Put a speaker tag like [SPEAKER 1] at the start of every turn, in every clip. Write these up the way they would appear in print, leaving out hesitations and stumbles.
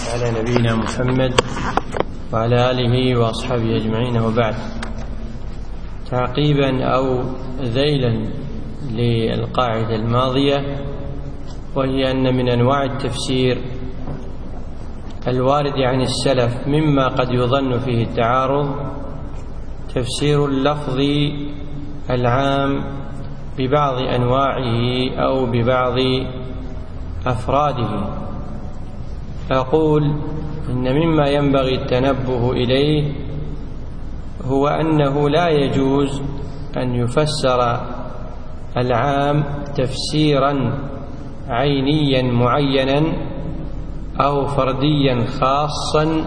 [SPEAKER 1] على نبينا محمد وعلى آله وأصحابه أجمعين، وبعد. تعقيبا أو ذيلا للقاعدة الماضية، وهي أن من أنواع التفسير الوارد عن السلف مما قد يظن فيه التعارض تفسير اللفظ العام ببعض أنواعه أو ببعض أفراده. أقول إن مما ينبغي التنبه إليه هو أنه لا يجوز أن يفسر العام تفسيرا عينيا معينا أو فرديا خاصا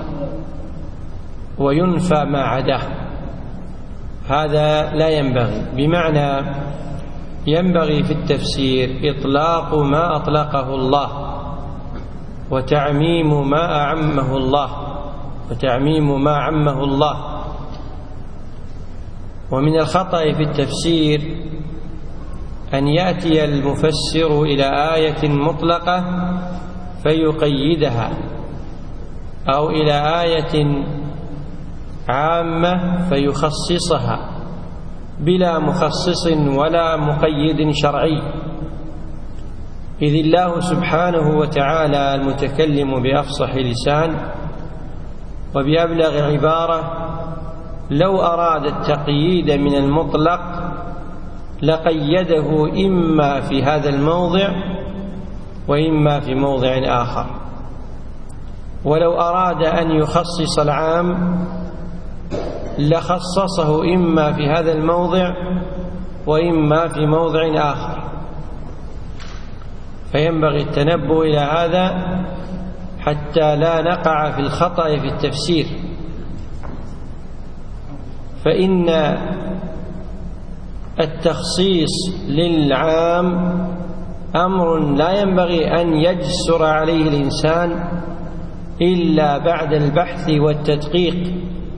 [SPEAKER 1] وينفى ما عداه، هذا لا ينبغي. بمعنى ينبغي في التفسير إطلاق ما أطلقه الله وتعميم ما أعمه الله. ومن الخطأ في التفسير أن يأتي المفسر إلى آية مطلقة فيقيدها، أو إلى آية عامة فيخصصها بلا مخصص ولا مقيد شرعي، إذ الله سبحانه وتعالى المتكلم بأفصح لسان وبأبلغ عبارة لو أراد التقييد من المطلق لقيده إما في هذا الموضع وإما في موضع آخر، ولو أراد أن يخصص العام لخصصه إما في هذا الموضع وإما في موضع آخر. فينبغي التنبه إلى هذا حتى لا نقع في الخطأ في التفسير، فإن التخصيص للعام أمر لا ينبغي أن يجسر عليه الإنسان إلا بعد البحث والتدقيق،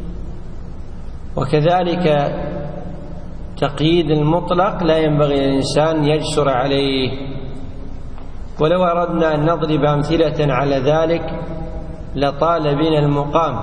[SPEAKER 1] وكذلك تقييد المطلق لا ينبغي للإنسان يجسر عليه. ولو أردنا أن نضرب أمثلة على ذلك لطال بنا المقام،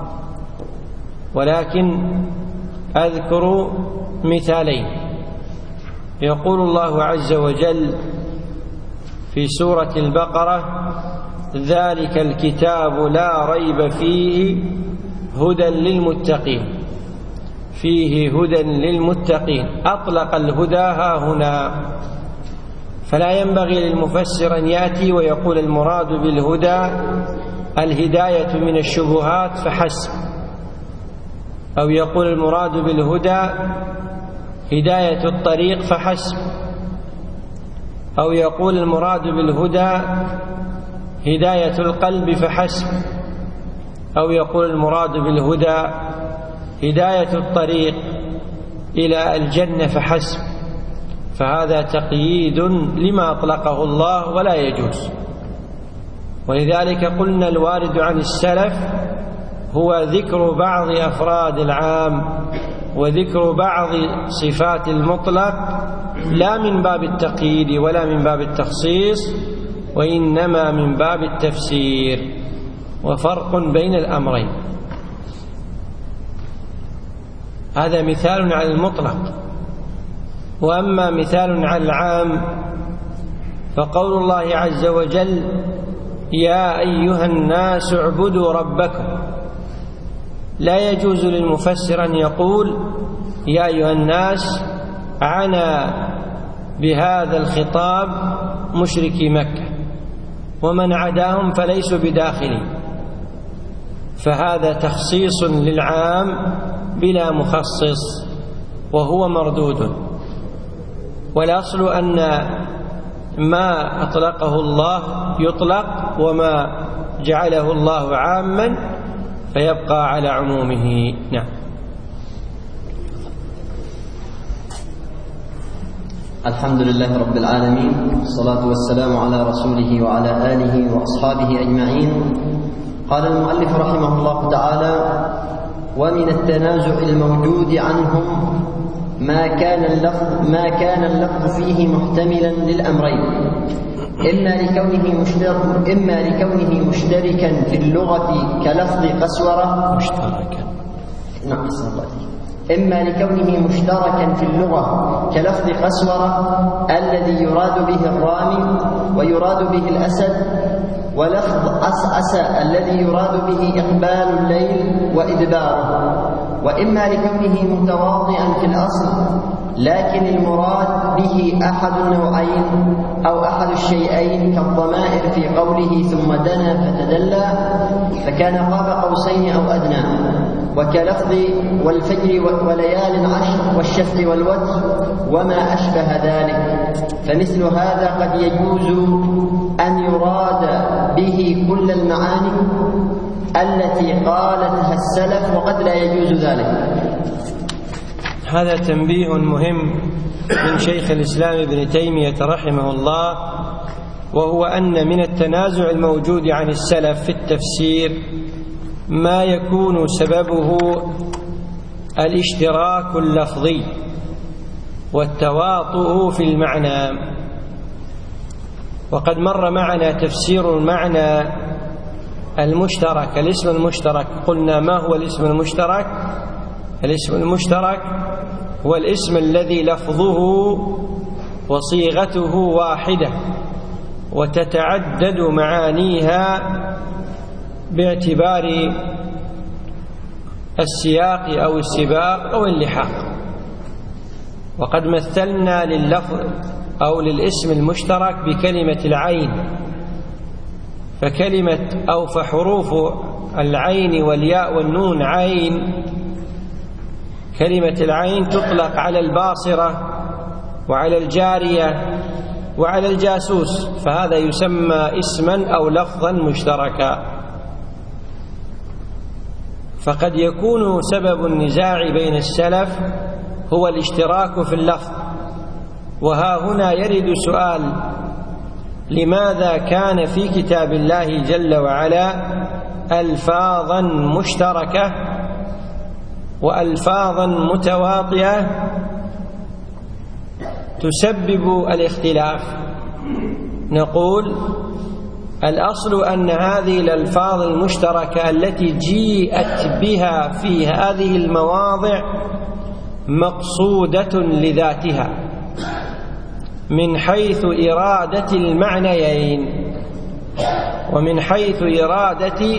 [SPEAKER 1] ولكن أذكر مثالين. يقول الله عز وجل في سورة البقرة: ذلك الكتاب لا ريب فيه هدى للمتقين. فيه هدى للمتقين، أطلق الهدى ها هنا، فلا ينبغي للمفسر أن يأتي ويقول المراد بالهدى الهداية من الشبهات فحسب، أو يقول المراد بالهدى هداية الطريق فحسب، أو يقول المراد بالهدى هداية القلب فحسب، أو يقول المراد بالهدى هداية الطريق إلى الجنة فحسب، فهذا تقييد لما أطلقه الله ولا يجوز. ولذلك قلنا الوارد عن السلف هو ذكر بعض أفراد العام وذكر بعض صفات المطلق، لا من باب التقييد ولا من باب التخصيص، وإنما من باب التفسير، وفرق بين الأمرين. هذا مثال على المطلق. وأما مثال على العام فقول الله عز وجل: يا أيها الناس اعبدوا ربكم. لا يجوز للمفسر أن يقول يا أيها الناس عنى بهذا الخطاب مشركي مكة، ومن عداهم فليسوا بداخلين، فهذا تخصيص للعام بلا مخصص وهو مردود. والأصل أن ما أطلقه الله يطلق، وما جعله الله عاما فيبقى على عمومه. نعم.
[SPEAKER 2] الحمد لله رب العالمين، والصلاة والسلام على رسوله وعلى آله وأصحابه أجمعين. قال المؤلف رحمه الله تعالى: ومن التنازع الموجود عنهم ما كان اللفظ فيه محتملا للأمرين، إما لكونه مشتركا في اللغة كلفظ قسورة إما لكونه مشتركا في اللغة كلفظ قسورة الذي يراد به الرامي ويراد به الأسد، ولفظ أسأس الذي يراد به إقبال الليل وإدباره، وإما لكونه متواضعا في الأصل لكن المراد به أحد النوعين أو أحد الشيئين كالضمائر في قوله ثم دنا فتدلى فكان قاب قوسين أو أدنى، وكلفظ والفجر وليال عشر والشفع والوتر وما أشبه ذلك. فمثل هذا قد يجوز أن يراد به كل المعاني التي قالتها السلف وقد لا يجوز ذلك.
[SPEAKER 1] هذا تنبيه مهم من شيخ الإسلام ابن تيمية رحمه الله، وهو أن من التنازع الموجود عن السلف في التفسير ما يكون سببه الاشتراك اللفظي والتواطؤ في المعنى. وقد مر معنا تفسير المعنى المشترك، الاسم المشترك. قلنا ما هو الاسم المشترك؟ الاسم المشترك هو الاسم الذي لفظه وصيغته واحدة وتتعدد معانيها باعتبار السياق أو السباق أو اللحاق. وقد مثلنا لللفظ أو للاسم المشترك بكلمة العين، فحروف العين والياء والنون عين. كلمة العين تطلق على الباصرة وعلى الجارية وعلى الجاسوس، فهذا يسمى اسما أو لفظا مشتركا. فقد يكون سبب النزاع بين السلف هو الاشتراك في اللفظ. وها هنا يرد سؤال: لماذا كان في كتاب الله جل وعلا ألفاظا مشتركة وألفاظا متواطئة تسبب الاختلاف؟ نقول الأصل أن هذه الألفاظ المشتركة التي جيءت بها في هذه المواضع مقصودة لذاتها من حيث إرادة المعنيين ومن حيث إرادة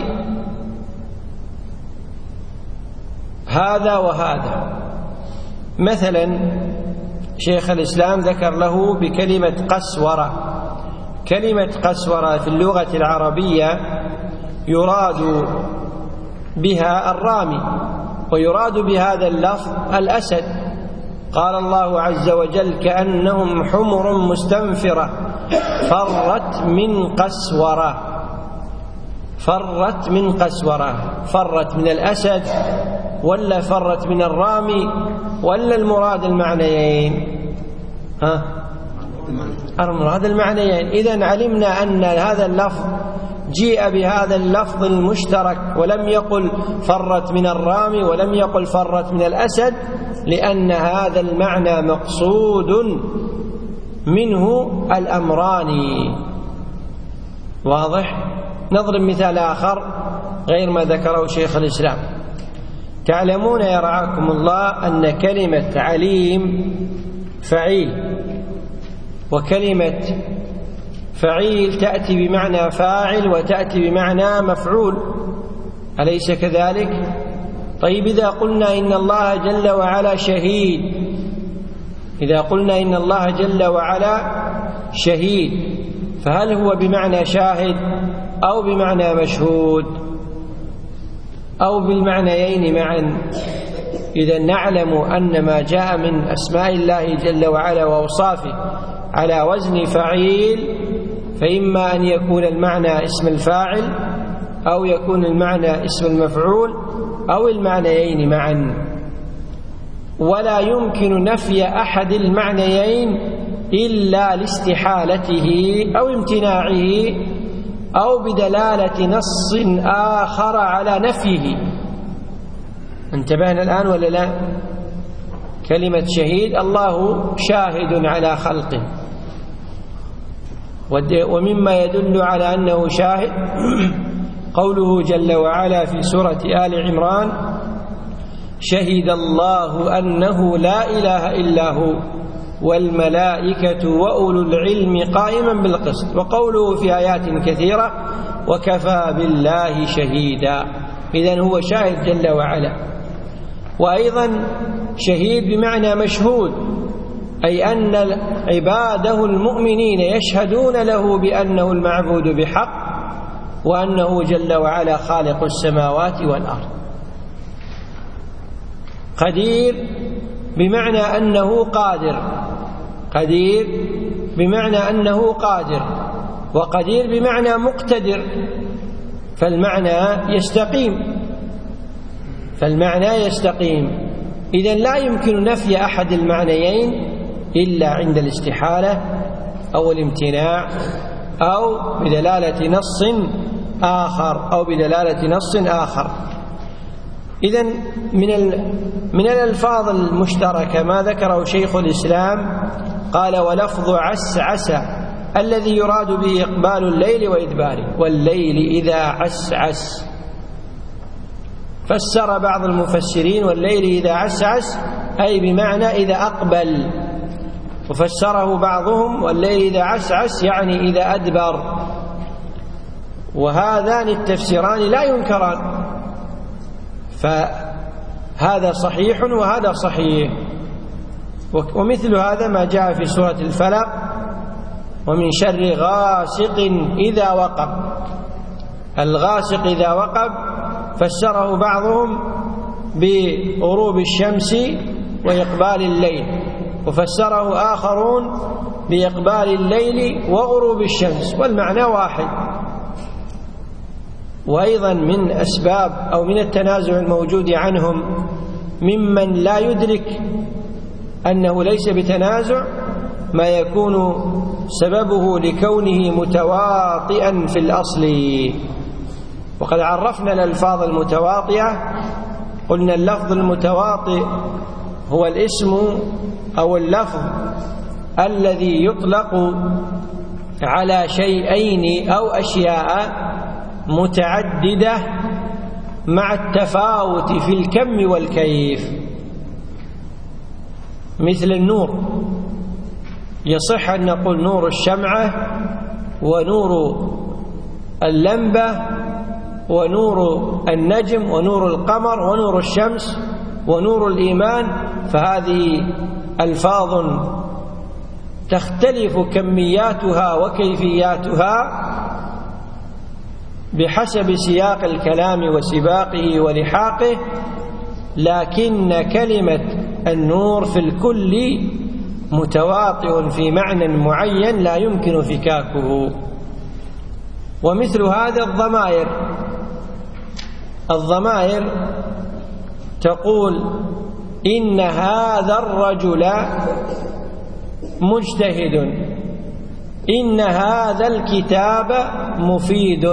[SPEAKER 1] هذا وهذا. مثلا شيخ الإسلام ذكر له بكلمة قسورة. كلمة قسورة في اللغة العربية يراد بها الرامي ويراد بهذا اللفظ الأسد. قال الله عز وجل: كأنهم حمر مستنفرة فرت من قسورة. فرت من قسورة، فرت من الأسد ولا فرت من الرامي ولا المراد المعنيين؟ المراد المعنيين. إذن علمنا أن هذا اللفظ جيء بهذا اللفظ المشترك ولم يقل فرت من الرامي ولم يقل فرت من الأسد، لأن هذا المعنى مقصود منه الأمران. واضح؟ نضرب مثال آخر غير ما ذكره شيخ الإسلام. تعلمون يا رعاكم الله أن كلمة عليم فعيل، وكلمة فعيل تأتي بمعنى فاعل وتأتي بمعنى مفعول، أليس كذلك؟ طيب إذا قلنا إن الله جل وعلا شهيد، إذا قلنا إن الله جل وعلا شهيد، فهل هو بمعنى شاهد أو بمعنى مشهود أو بالمعنيين معا؟ إذا نعلم أن ما جاء من أسماء الله جل وعلا وأوصافه على وزن فعيل فإما أن يكون المعنى اسم الفاعل أو يكون المعنى اسم المفعول أو المعنيين معا، ولا يمكن نفي أحد المعنيين إلا لاستحالته أو امتناعه أو بدلالة نص آخر على نفيه. انتبهنا الآن ولا لا؟ كلمة شهيد، الله شاهد على خلقه، ومما يدل على أنه شاهد قوله جل وعلا في سورة آل عمران: شهد الله أنه لا إله إلا هو والملائكة وأولو العلم قائما بالقسط، وقوله في آيات كثيرة: وكفى بالله شهيدا. إذن هو شاهد جل وعلا. وأيضا شهيد بمعنى مشهود، أي أن عباده المؤمنين يشهدون له بأنه المعبود بحق، وأنه جل وعلا خالق السماوات والأرض. قدير بمعنى أنه قادر، قدير بمعنى أنه قادر، وقدير بمعنى مقتدر، فالمعنى يستقيم. إذن لا يمكن نفي أحد المعنيين إلا عند الاستحالة أو الامتناع أو بدلالة نص آخر. إذن من الألفاظ المشتركة ما ذكره شيخ الإسلام، قال: ولفظ عسعس الذي يراد به إقبال الليل وإدباره، والليل إذا عسعس. فسر بعض المفسرين والليل إذا عسعس أي بمعنى إذا أقبل، وفسره بعضهم والليل إذا عسعس يعني إذا أدبر. وهذان التفسيران لا ينكران، فهذا صحيح وهذا صحيح. ومثل هذا ما جاء في سورة الفلق: ومن شر غاسق إذا وقب. الغاسق إذا وقب فسره بعضهم بغروب الشمس وإقبال الليل، وفسره آخرون بإقبال الليل وغروب الشمس، والمعنى واحد. وأيضا من أسباب أو من التنازع الموجود عنهم ممن لا يدرك أنه ليس بتنازع ما يكون سببه لكونه متواطئا في الأصل. وقد عرفنا الألفاظ المتواطئة، قلنا اللفظ المتواطئ هو الاسم أو اللفظ الذي يطلق على شيئين أو أشياء متعددة مع التفاوت في الكم والكيف. مثل النور، يصح أن نقول نور الشمعة ونور اللمبة ونور النجم ونور القمر ونور الشمس ونور الإيمان، فهذه ألفاظ تختلف كمياتها وكيفياتها بحسب سياق الكلام وسباقه ولحاقه، لكن كلمة النور في الكل متواطئ في معنى معين لا يمكن فكاكه. ومثل هذا الضمائر تقول: إن هذا الرجل مجتهد، إن هذا الكتاب مفيد،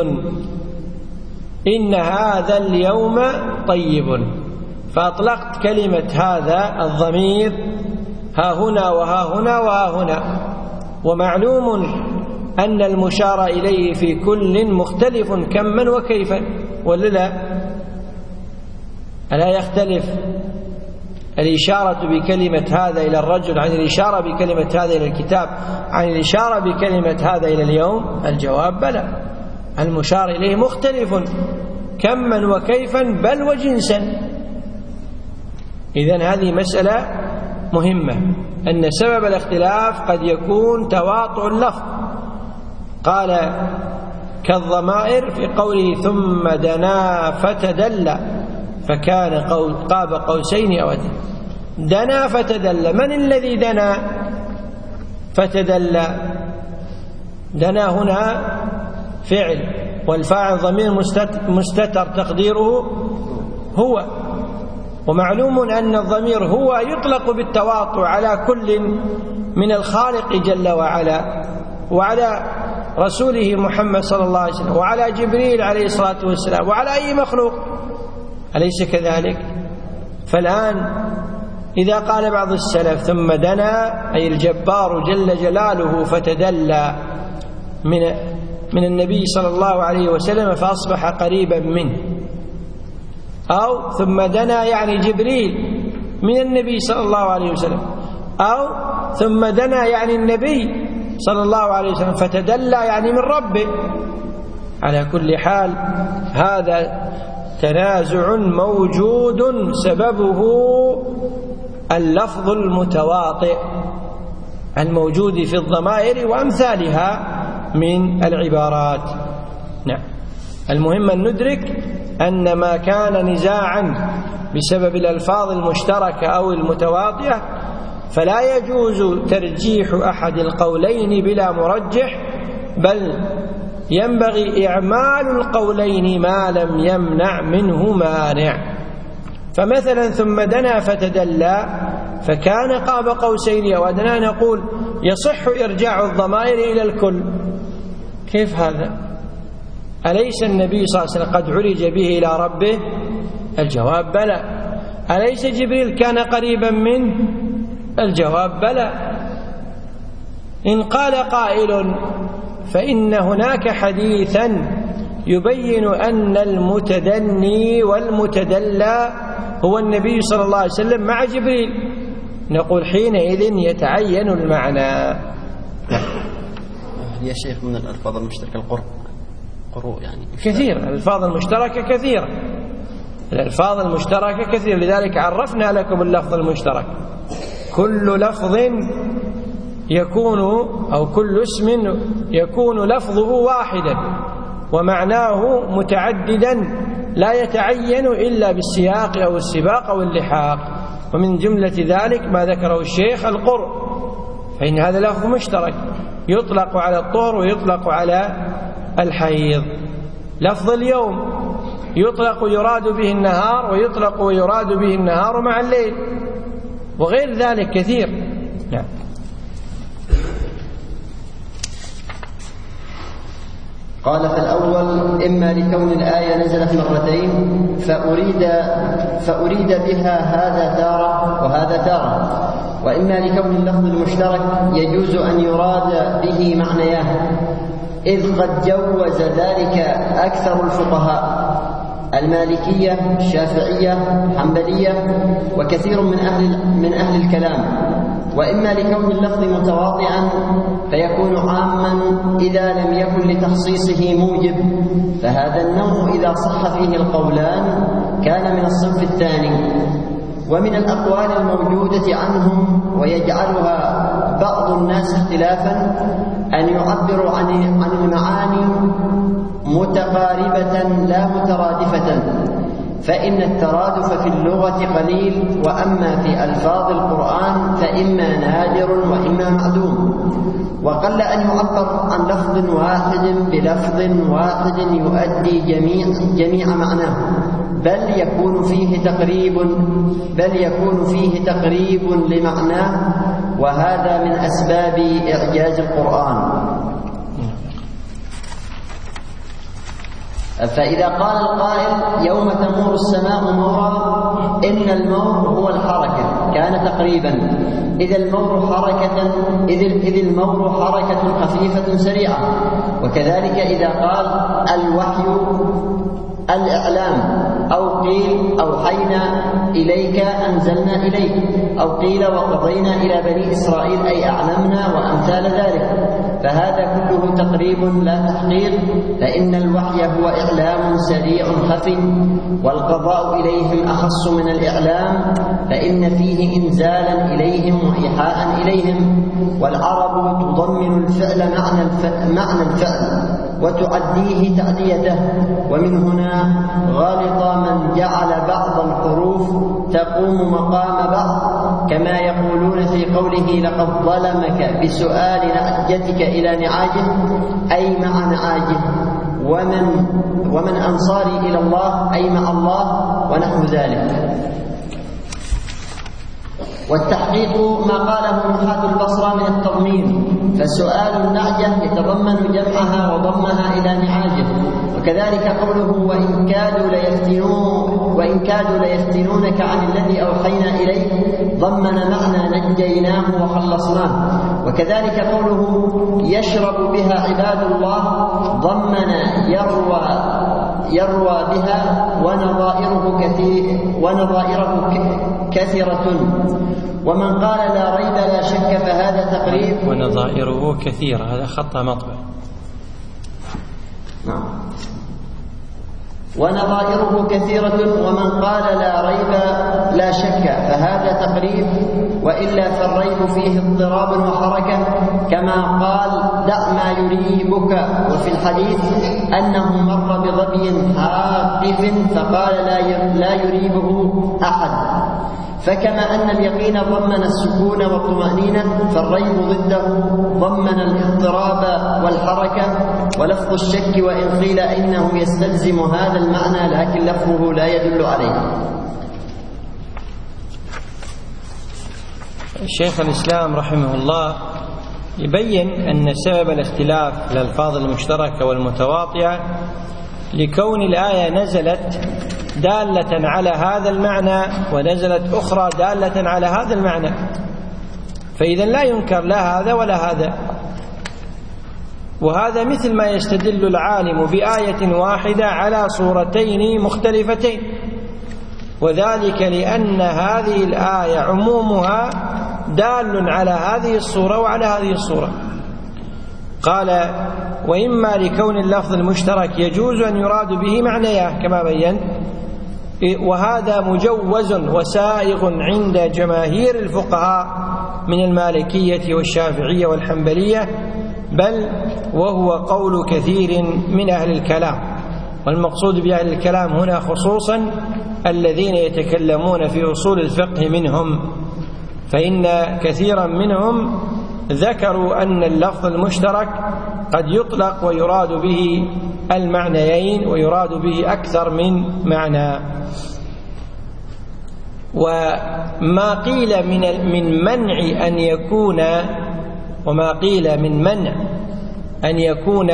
[SPEAKER 1] إن هذا اليوم طيب. فأطلقت كلمة هذا الضمير ها هنا وها هنا وها هنا، ومعلوم أن المشار إليه في كل مختلف كما وكيفا، ولا ألا يختلف الإشارة بكلمة هذا إلى الرجل عن الإشارة بكلمة هذا إلى الكتاب عن الإشارة بكلمة هذا إلى اليوم؟ الجواب بلى، المشار إليه مختلف كما وكيفا بل وجنسا. إذن هذه مسألة مهمة، أن سبب الاختلاف قد يكون تواطؤ اللفظ. قال: كالضمائر في قوله ثم دنا فتدلى فكان قاب قوسين أو أدنى. دنا فتدلى، من الذي دنا فتدلى؟ دنا هنا فعل، والفاعل ضمير مستتر تقديره هو، ومعلوم أن الضمير هو يطلق بالتواطؤ على كل من الخالق جل وعلا وعلى رسوله محمد صلى الله عليه وسلم وعلى جبريل عليه الصلاة والسلام وعلى أي مخلوق، أليس كذلك؟ فالآن إذا قال بعض السلف ثم دنا أي الجبار جل جلاله فتدلى من النبي صلى الله عليه وسلم فأصبح قريبا منه، أو ثم دنا يعني جبريل من النبي صلى الله عليه وسلم، أو ثم دنا يعني النبي صلى الله عليه وسلم فتدلى يعني من ربه. على كل حال هذا تنازع موجود سببه اللفظ المتواطئ الموجود في الضمائر وأمثالها من العبارات. نعم، المهم أن ندرك أن ما كان نزاعا بسبب الألفاظ المشتركة أو المتواطئة فلا يجوز ترجيح أحد القولين بلا مرجح، بل ينبغي إعمال القولين ما لم يمنع منه مانع. فمثلا ثم دنا فتدلى فكان قاب قوسين أو أدنى، نقول يصح إرجاع الضمائر إلى الكل. كيف هذا؟ أليس النبي صلى الله عليه وسلم قد عرج به إلى ربه؟ الجواب بلى. أليس جبريل كان قريبا منه؟ الجواب بلى. إن قال قائل فإن هناك حديثا يبين أن المتدني والمتدلى هو النبي صلى الله عليه وسلم مع جبريل، نقول حينئذ يتعين المعنى.
[SPEAKER 2] يا شيخ من الألفاظ المشتركة قروء يعني
[SPEAKER 1] كثير، الألفاظ المشتركة كثيرة، الألفاظ المشتركة كثير، لذلك عرفنا لكم اللفظ المشترك. كل لفظ يكون أو كل اسم يكون لفظه واحدا ومعناه متعددا لا يتعين إلا بالسياق أو السباق أو اللحاق. ومن جملة ذلك ما ذكره الشيخ القرء، فإن هذا لفظ مشترك يطلق على الطهر ويطلق على الحيض. لفظ اليوم يطلق يراد به النهار ويطلق ويراد به النهار مع الليل وغير ذلك كثير. نعم.
[SPEAKER 2] قال فالأول إما لكون الآية نزلت مرتين فأريد بها هذا تارة وهذا تارة، وإما لكون اللفظ المشترك يجوز أن يراد به معنياه، إذ قد جوز ذلك أكثر الفقهاء المالكية الشافعية حنبلية وكثير من أهل الكلام. وإما لكون اللفظ متواطئا فيكون عاما إذا لم يكن لتخصيصه موجب، فهذا النوع إذا صح فيه القولان كان من الصنف الثاني. ومن الأقوال الموجودة عنهم ويجعلها بعض الناس اختلافا أن يعبروا عن المعاني متقاربة لا مترادفة، فإن الترادف في اللغة قليل، وأما في ألفاظ القرآن فإما نادر وإما معدوم. وقل أن يعبر عن لفظ واحد بلفظ واحد يؤدي جميع معناه، بل يكون فيه تقريب لمعناه، وهذا من أسباب إعجاز القرآن. فإذا قال القائل يوم تمور السماء مورا إن المور هو الحركة كان تقريبا، إذ المور حركة خفيفة سريعة. وكذلك إذا قال الوحي الإعلام، أو قيل أوحينا إليك أنزلنا إليك، أو قيل وقضينا إلى بني إسرائيل أي أعلمنا، وأمثال ذلك، فهذا كله تقريب لا تحقيق، فإن الوحي هو إعلام سريع خفي، والقضاء إليهم أخص من الإعلام، فإن فيه إنزالا إليهم وإيحاء إليهم. والعرب تضمن الفعل معنى الفعل وتعديه تعديته، ومن هنا غلط من جعل بعض الحروف تقوم مقام بعض، كما يقولون في قوله لقد ظلمك بسؤال نعجتك إلى نعاجه أي مع نعاجه، ومن أنصاري إلى الله أي مع الله، ونحو ذلك. والتحقيق ما قاله نحاة البصرة من التضمين، فسؤال النعجة يتضمن جمعها وضمها إلى نعاجه. وكذلك قوله وإن كادوا وإن كادوا ليفتنونك عن الذي أوحينا إليك ضمن معنى نجيناه وخلصناه. وكذلك قوله يشرب بها عباد الله ضمن يروى بها ونظائره كثيرة. ومن قال لا ريب لا شك فهذا تقريب.
[SPEAKER 1] ونظائره كثيرة، هذا خطأ مطبع.
[SPEAKER 2] نعم. ونظائره كثيرة. ومن قال لا ريب لا شك فهذا تقريب، وإلا فالريب فيه اضطراب وحركة، كما قال دع ما يريبك. وفي الحديث أنه مر بظبي حاقف فقال لا يريبه أحد. فكما أن اليقين ضمن السكون والطمأنينة، فالريب ضده ضمن الاضطراب والحركة. ولفظ الشك وإن قيل إنه يستلزم هذا المعنى لكن لفظه لا يدل عليه.
[SPEAKER 1] شيخ الإسلام رحمه الله يبين أن سبب الاختلاف في الألفاظ المشتركة والمتواطئة لكون الآية نزلت دالة على هذا المعنى ونزلت أخرى دالة على هذا المعنى، فإذا لا ينكر لا هذا ولا هذا. وهذا مثل ما يستدل العالم بآية واحدة على صورتين مختلفتين، وذلك لأن هذه الآية عمومها دال على هذه الصورة وعلى هذه الصورة. قال وإما لكون اللفظ المشترك يجوز أن يراد به معنياه كما بيّن، وهذا مجوز وسائغ عند جماهير الفقهاء من المالكية والشافعية والحنبلية، بل وهو قول كثير من أهل الكلام. والمقصود بأهل الكلام هنا خصوصا الذين يتكلمون في أصول الفقه منهم، فإن كثيرا منهم ذكروا أن اللفظ المشترك قد يطلق ويراد به المعنيين ويراد به أكثر من معنى. وما قيل من منع أن يكون وما قيل من منع أن يكون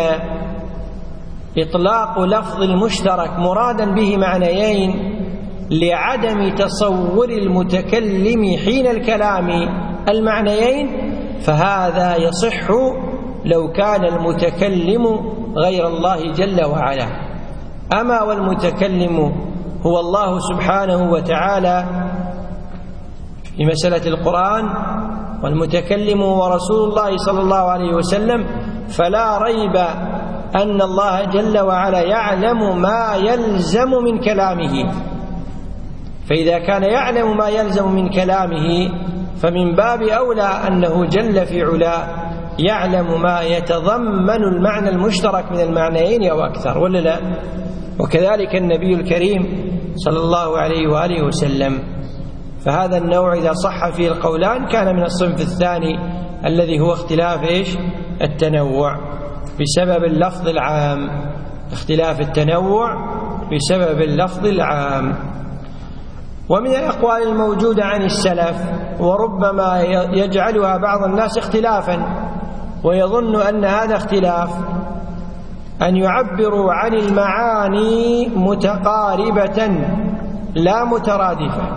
[SPEAKER 1] إطلاق لفظ المشترك مرادا به معنيين لعدم تصور المتكلم حين الكلام المعنيين، فهذا يصح لو كان المتكلم غير الله جل وعلا. أما والمتكلم هو الله سبحانه وتعالى في مسألة القرآن، والمتكلم ورسول الله صلى الله عليه وسلم، فلا ريب أن الله جل وعلا يعلم ما يلزم من كلامه. فإذا كان يعلم ما يلزم من كلامه فمن باب أولى أنه جل في علاه يعلم ما يتضمن المعنى المشترك من المعنيين أو أكثر، ولا لا؟ وكذلك النبي الكريم صلى الله عليه وآله وسلم. فهذا النوع إذا صح فيه القولان كان من الصنف الثاني الذي هو اختلاف التنوع بسبب اللفظ العام، اختلاف التنوع بسبب اللفظ العام. ومن الأقوال الموجودة عن السلف وربما يجعلها بعض الناس اختلافا ويظن أن هذا اختلاف أن يعبروا عن المعاني متقاربة لا مترادفة.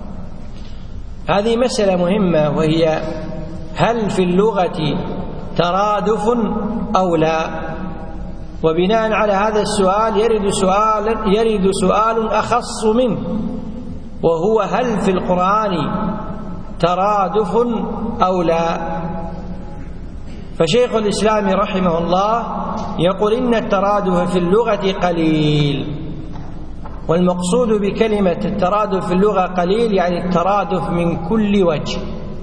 [SPEAKER 1] هذه مسألة مهمة، وهي هل في اللغة ترادف أو لا؟ وبناء على هذا السؤال يرد سؤال أخص منه، وهو هل في القرآن ترادف أو لا؟ فشيخ الإسلام رحمه الله يقول إن الترادف في اللغة قليل، والمقصود بكلمة الترادف في اللغة قليل يعني الترادف من كل وجه،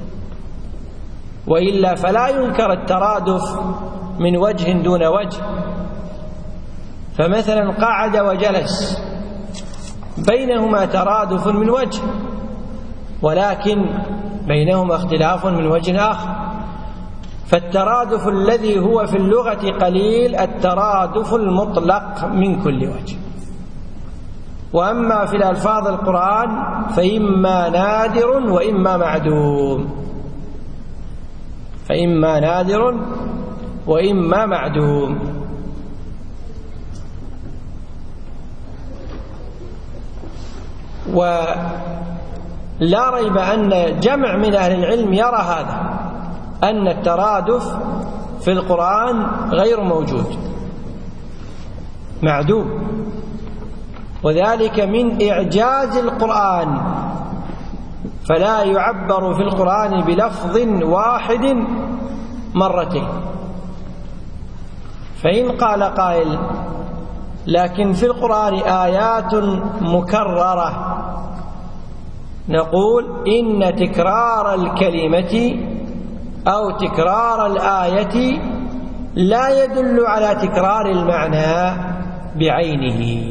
[SPEAKER 1] وإلا فلا ينكر الترادف من وجه دون وجه. فمثلا قعد وجلس بينهما ترادف من وجه، ولكن بينهما اختلاف من وجه آخر. فالترادف الذي هو في اللغة قليل الترادف المطلق من كل وجه. وأما في الألفاظ القرآن فإما نادر وإما معدوم، فإما نادر وإما معدوم. ولا ريب أن جمع من أهل العلم يرى هذا، أن الترادف في القرآن غير موجود، معدوم، وذلك من إعجاز القرآن، فلا يعبر في القرآن بلفظ واحد مرتين. فإن قال قائل لكن في القرآن آيات مكررة، نقول إن تكرار الكلمة أو تكرار الآية لا يدل على تكرار المعنى بعينه،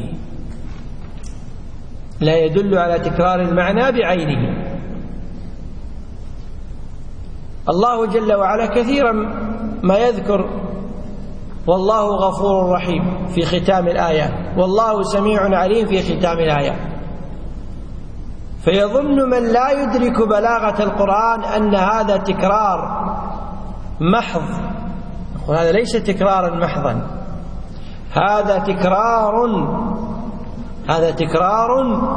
[SPEAKER 1] لا يدل على تكرار المعنى بعينه. الله جل وعلا كثيرا ما يذكر والله غفور رحيم في ختام الآيات، والله سميع عليم في ختام الآيات، فيظن من لا يدرك بلاغة القرآن أن هذا تكرار محض. وهذا ليس تكرارا محضا، هذا تكرار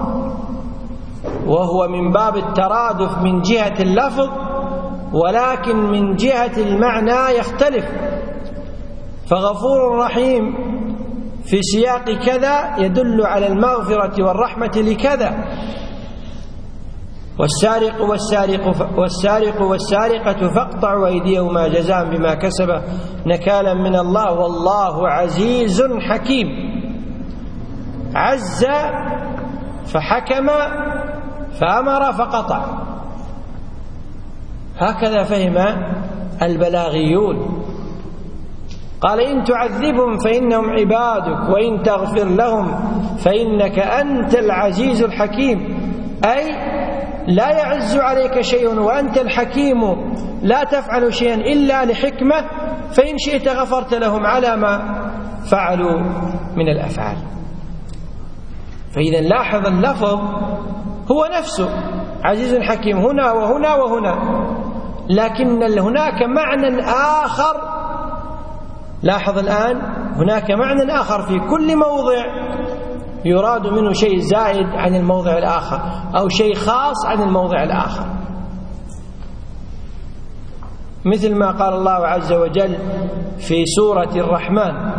[SPEAKER 1] وهو من باب الترادف من جهة اللفظ، ولكن من جهة المعنى يختلف. فغفور رحيم في سياق كذا يدل على المغفرة والرحمة لكذا، والسارق والسارقة فاقطعوا أيديهما جزاء بما كسبا نكالا من الله والله عزيز حكيم. عز فحكم فأمر فقطع، هكذا فهم البلاغيون. قال إن تعذبهم فإنهم عبادك وإن تغفر لهم فإنك أنت العزيز الحكيم، أي لا يعز عليك شيء وأنت الحكيم لا تفعل شيئا إلا لحكمة، فإن شئت غفرت لهم على ما فعلوا من الأفعال. فإذا لاحظ اللفظ هو نفسه عزيز حكيم هنا وهنا وهنا، لكن هناك معنى آخر. لاحظ الآن هناك معنى آخر في كل موضع يراد منه شيء زائد عن الموضع الآخر أو شيء خاص عن الموضع الآخر، مثل ما قال الله عز وجل في سورة الرحمن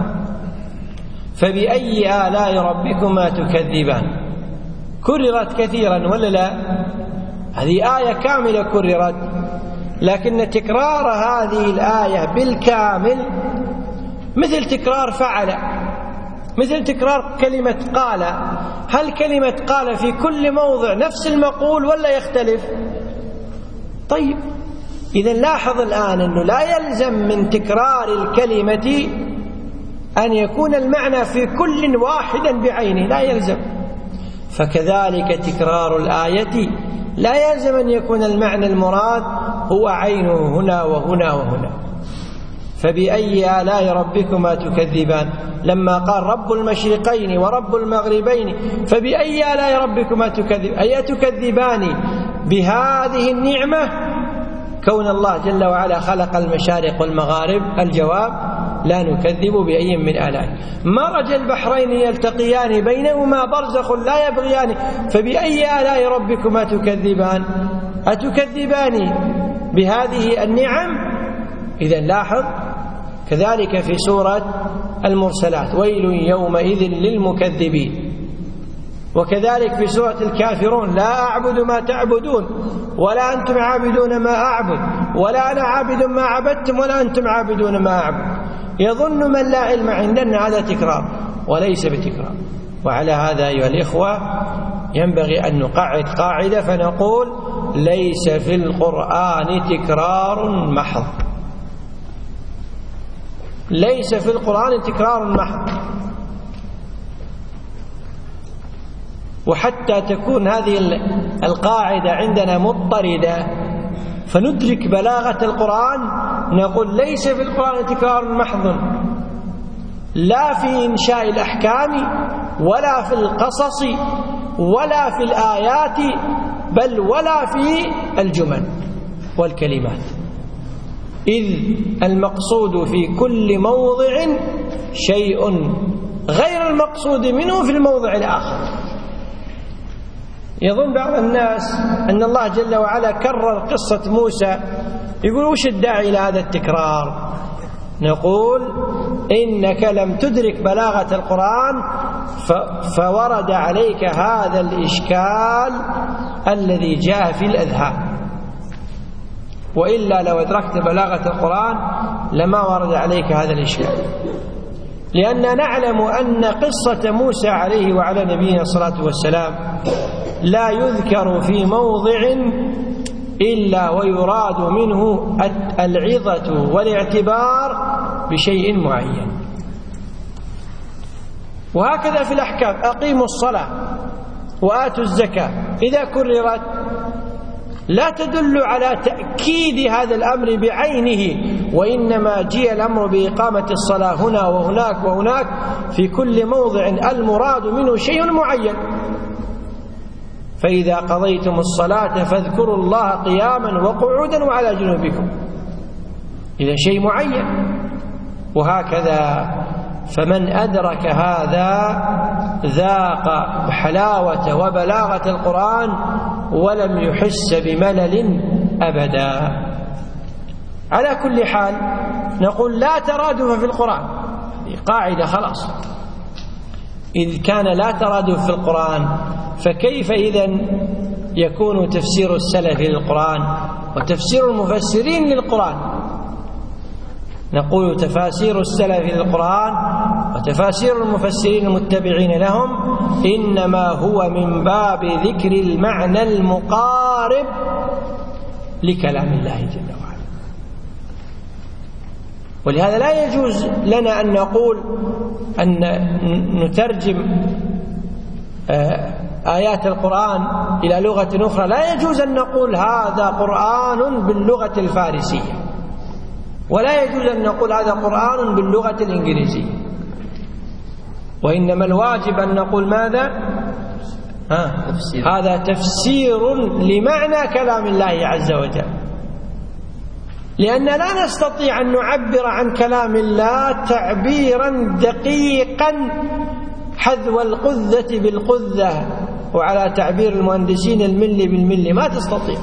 [SPEAKER 1] فبأي آلاء ربكما تكذبان. كررت كثيرا ولا لا؟ هذه آية كاملة كررت، لكن تكرار هذه الآية بالكامل مثل تكرار فعل، مثل تكرار كلمة قال. هل كلمة قال في كل موضع نفس المقول ولا يختلف؟ طيب إذن لاحظ الآن أنه لا يلزم من تكرار الكلمة أن يكون المعنى في كل واحدا بعينه، لا يلزم. فكذلك تكرار الآية لا يلزم أن يكون المعنى المراد هو عينه هنا وهنا وهنا. فبأي آلاء ربكما تكذبان، لما قال رب المشرقين ورب المغربين فبأي آلاء ربكما تكذبان، أي تكذبان بهذه النعمة كون الله جل وعلا خلق المشارق والمغارب؟ الجواب لا نكذب بأي من آلائه. مرج البحرين يلتقيان بينهما برزخ لا يبغيان فبأي آلاء ربكما تكذبان، أتكذبان بهذه النعم؟ إذن لاحظ كذلك في سورة المرسلات ويل يومئذ للمكذبين، وكذلك في سورة الكافرون لا أعبد ما تعبدون ولا أنتم عابدون ما أعبد ولا أنا عابد ما عبدتم ولا أنتم عابدون ما أعبد. يظن من لا علم عندنا هذا تكرار وليس بتكرار. وعلى هذا أيها الإخوة ينبغي أن نقعد قاعدة فنقول ليس في القرآن تكرار محض، ليس في القرآن تكرار محض. وحتى تكون هذه القاعدة عندنا مضطردة فندرك بلاغة القرآن نقول ليس في القرآن تكرار محض، لا في إنشاء الأحكام ولا في القصص ولا في الآيات بل ولا في الجمل والكلمات، إذ المقصود في كل موضع شيء غير المقصود منه في الموضع الآخر. يظن بعض الناس أن الله جل وعلا كرر قصة موسى، يقول وش الداعي إلى هذا التكرار؟ نقول إنك لم تدرك بلاغة القرآن فورد عليك هذا الإشكال الذي جاء في الأذهان، وإلا لو أدركت بلاغة القرآن لما ورد عليك هذا الإشكال، لأننا نعلم أن قصة موسى عليه وعلى نبينا الصلاة والسلام لا يذكر في موضع إلا ويراد منه العظة والاعتبار بشيء معين. وهكذا في الأحكام، أقيموا الصلاة وآتوا الزكاة إذا كررت لا تدل على تأكيد هذا الأمر بعينه، وإنما جاء الأمر بإقامة الصلاة هنا وهناك وهناك في كل موضع المراد منه شيء معين. فإذا قضيتم الصلاة فاذكروا الله قياما وقعودا وعلى جنوبكم، إذا شيء معين. وهكذا فمن أدرك هذا ذاق حلاوة وبلاغة القرآن ولم يحس بملل أبدا. على كل حال نقول لا ترادف في القرآن، قاعدة خلاص. إذ كان لا ترادف في القرآن فكيف إذن يكون تفسير السلف للقرآن وتفسير المفسرين للقرآن؟ نقول تفاسير السلف للقرآن وتفاسير المفسرين المتبعين لهم إنما هو من باب ذكر المعنى المقارب لكلام الله جل وعلا. ولهذا لا يجوز لنا أن نقول أن نترجم آيات القرآن إلى لغة أخرى، لا يجوز أن نقول هذا قرآن باللغة الفارسية، ولا يجوز أن نقول هذا قرآن باللغة الإنجليزية، وإنما الواجب أن نقول ماذا؟ هذا تفسير لمعنى كلام الله عز وجل، لأننا لا نستطيع أن نعبر عن كلام الله تعبيرا دقيقا حذو القذة بالقذة، وعلى تعبير المهندسين الملي بالملي، ما تستطيع.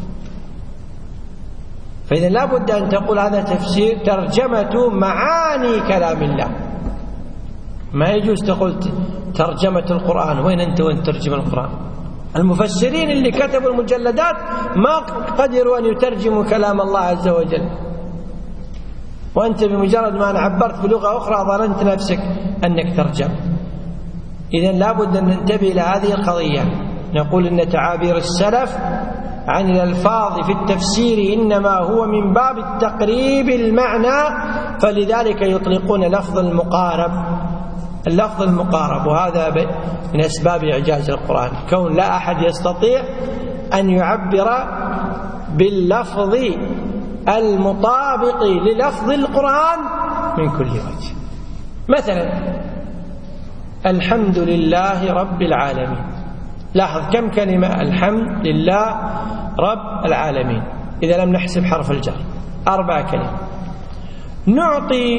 [SPEAKER 1] فإذا لا بد أن تقول هذا تفسير ترجمة معاني كلام الله، ما يجوز تقول ترجمة القرآن. وين أنت وين ترجم القرآن؟ المفسرين اللي كتبوا المجلدات ما قدروا أن يترجموا كلام الله عز وجل، وأنت بمجرد ما أن عبرت بلغة أخرى ظننت نفسك أنك ترجم. إذن لا بد أن ننتبه إلى هذه القضية. نقول إن تعابير السلف عن الألفاظ في التفسير إنما هو من باب التقريب المعنى، فلذلك يطلقون لفظ المقارب، اللفظ المقارب، وهذا من أسباب إعجاز القرآن، كون لا أحد يستطيع أن يعبر باللفظ المطابق للفظ القرآن من كل وجه. مثلا الحمد لله رب العالمين، لاحظ كم كلمة الحمد لله رب العالمين إذا لم نحسب حرف الجر، 4 كلمات. نعطي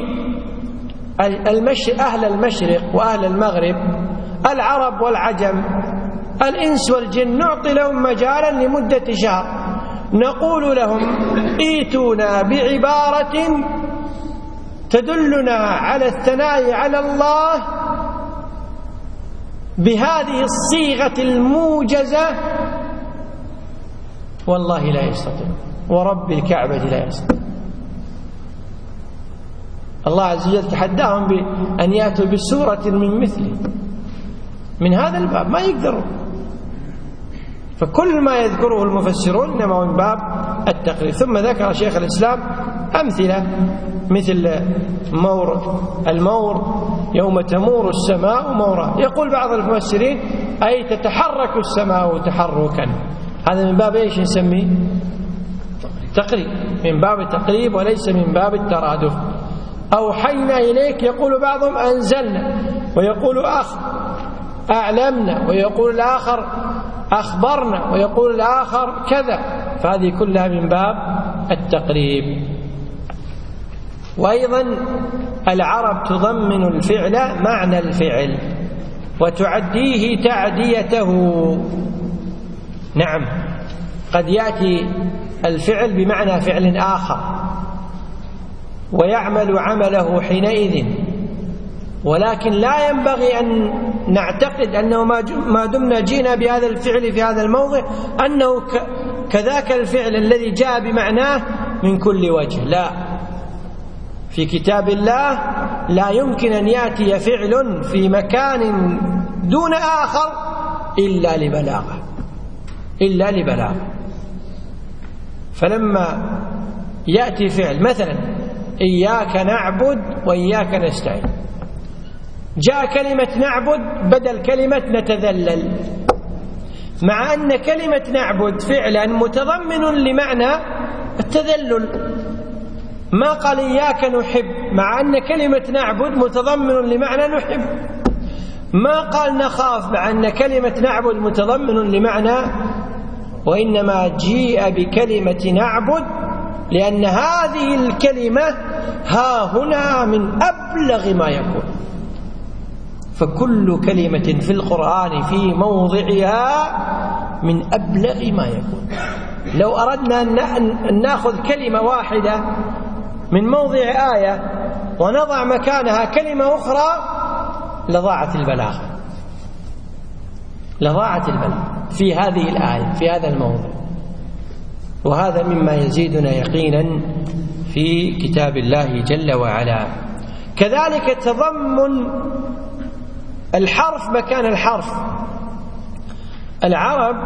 [SPEAKER 1] أهل المشرق وأهل المغرب، العرب والعجم، الإنس والجن، نعطي لهم مجالا لمدة شهر، نقول لهم ائتونا بعبارة تدلنا على الثناء على الله بهذه الصيغة الموجزة، والله لا يستطيع، ورب الكعبة لا يستطيع. الله عز وجل تحداهم بأن يأتوا بسورة من مثله، من هذا الباب ما يقدرون. فكل ما يذكره المفسرون إنما من باب التقريب. ثم ذكر شيخ الإسلام أمثلة مثل المور يوم تمور السماء مورا، يقول بعض المفسرين أي تتحرك السماء تحركا، هذا من باب إيش نسميه؟ تقريب، من باب التقريب وليس من باب الترادف. أوحينا إليك، يقول بعضهم أنزلنا، ويقول أعلمنا، ويقول الآخر أخبرنا، ويقول الآخر كذا، فهذه كلها من باب التقريب. وأيضا العرب تضمن الفعل معنى الفعل وتعديه تعديته، نعم، قد يأتي الفعل بمعنى فعل آخر ويعمل عمله حينئذ، ولكن لا ينبغي أن نعتقد أنه ما دمنا جينا بهذا الفعل في هذا الموضع أنه كذاك الفعل الذي جاء بمعناه من كل وجه. لا، في كتاب الله لا يمكن أن يأتي فعل في مكان دون آخر إلا لبلاغة. فلما يأتي فعل مثلا إياك نعبد وإياك نستعين، جاء كلمة نعبد بدل كلمة نتذلل، مع أن كلمة نعبد فعلا متضمن لمعنى التذلل. ما قال إياك نحب، مع أن كلمة نعبد متضمن لمعنى نحب. ما قال نخاف، مع أن كلمة نعبد متضمن لمعنى، وإنما جيء بكلمة نعبد لأن هذه الكلمة ها هنا من أبلغ ما يكون. فكل كلمة في القرآن في موضعها من أبلغ ما يكون. لو أردنا أن نأخذ كلمة واحدة من موضع آية ونضع مكانها كلمة أخرى لضاعت البلاغة في هذه الآية في هذا الموضع. وهذا مما يزيدنا يقينا في كتاب الله جل وعلا. كذلك تضمن الحرف مكان الحرف. العرب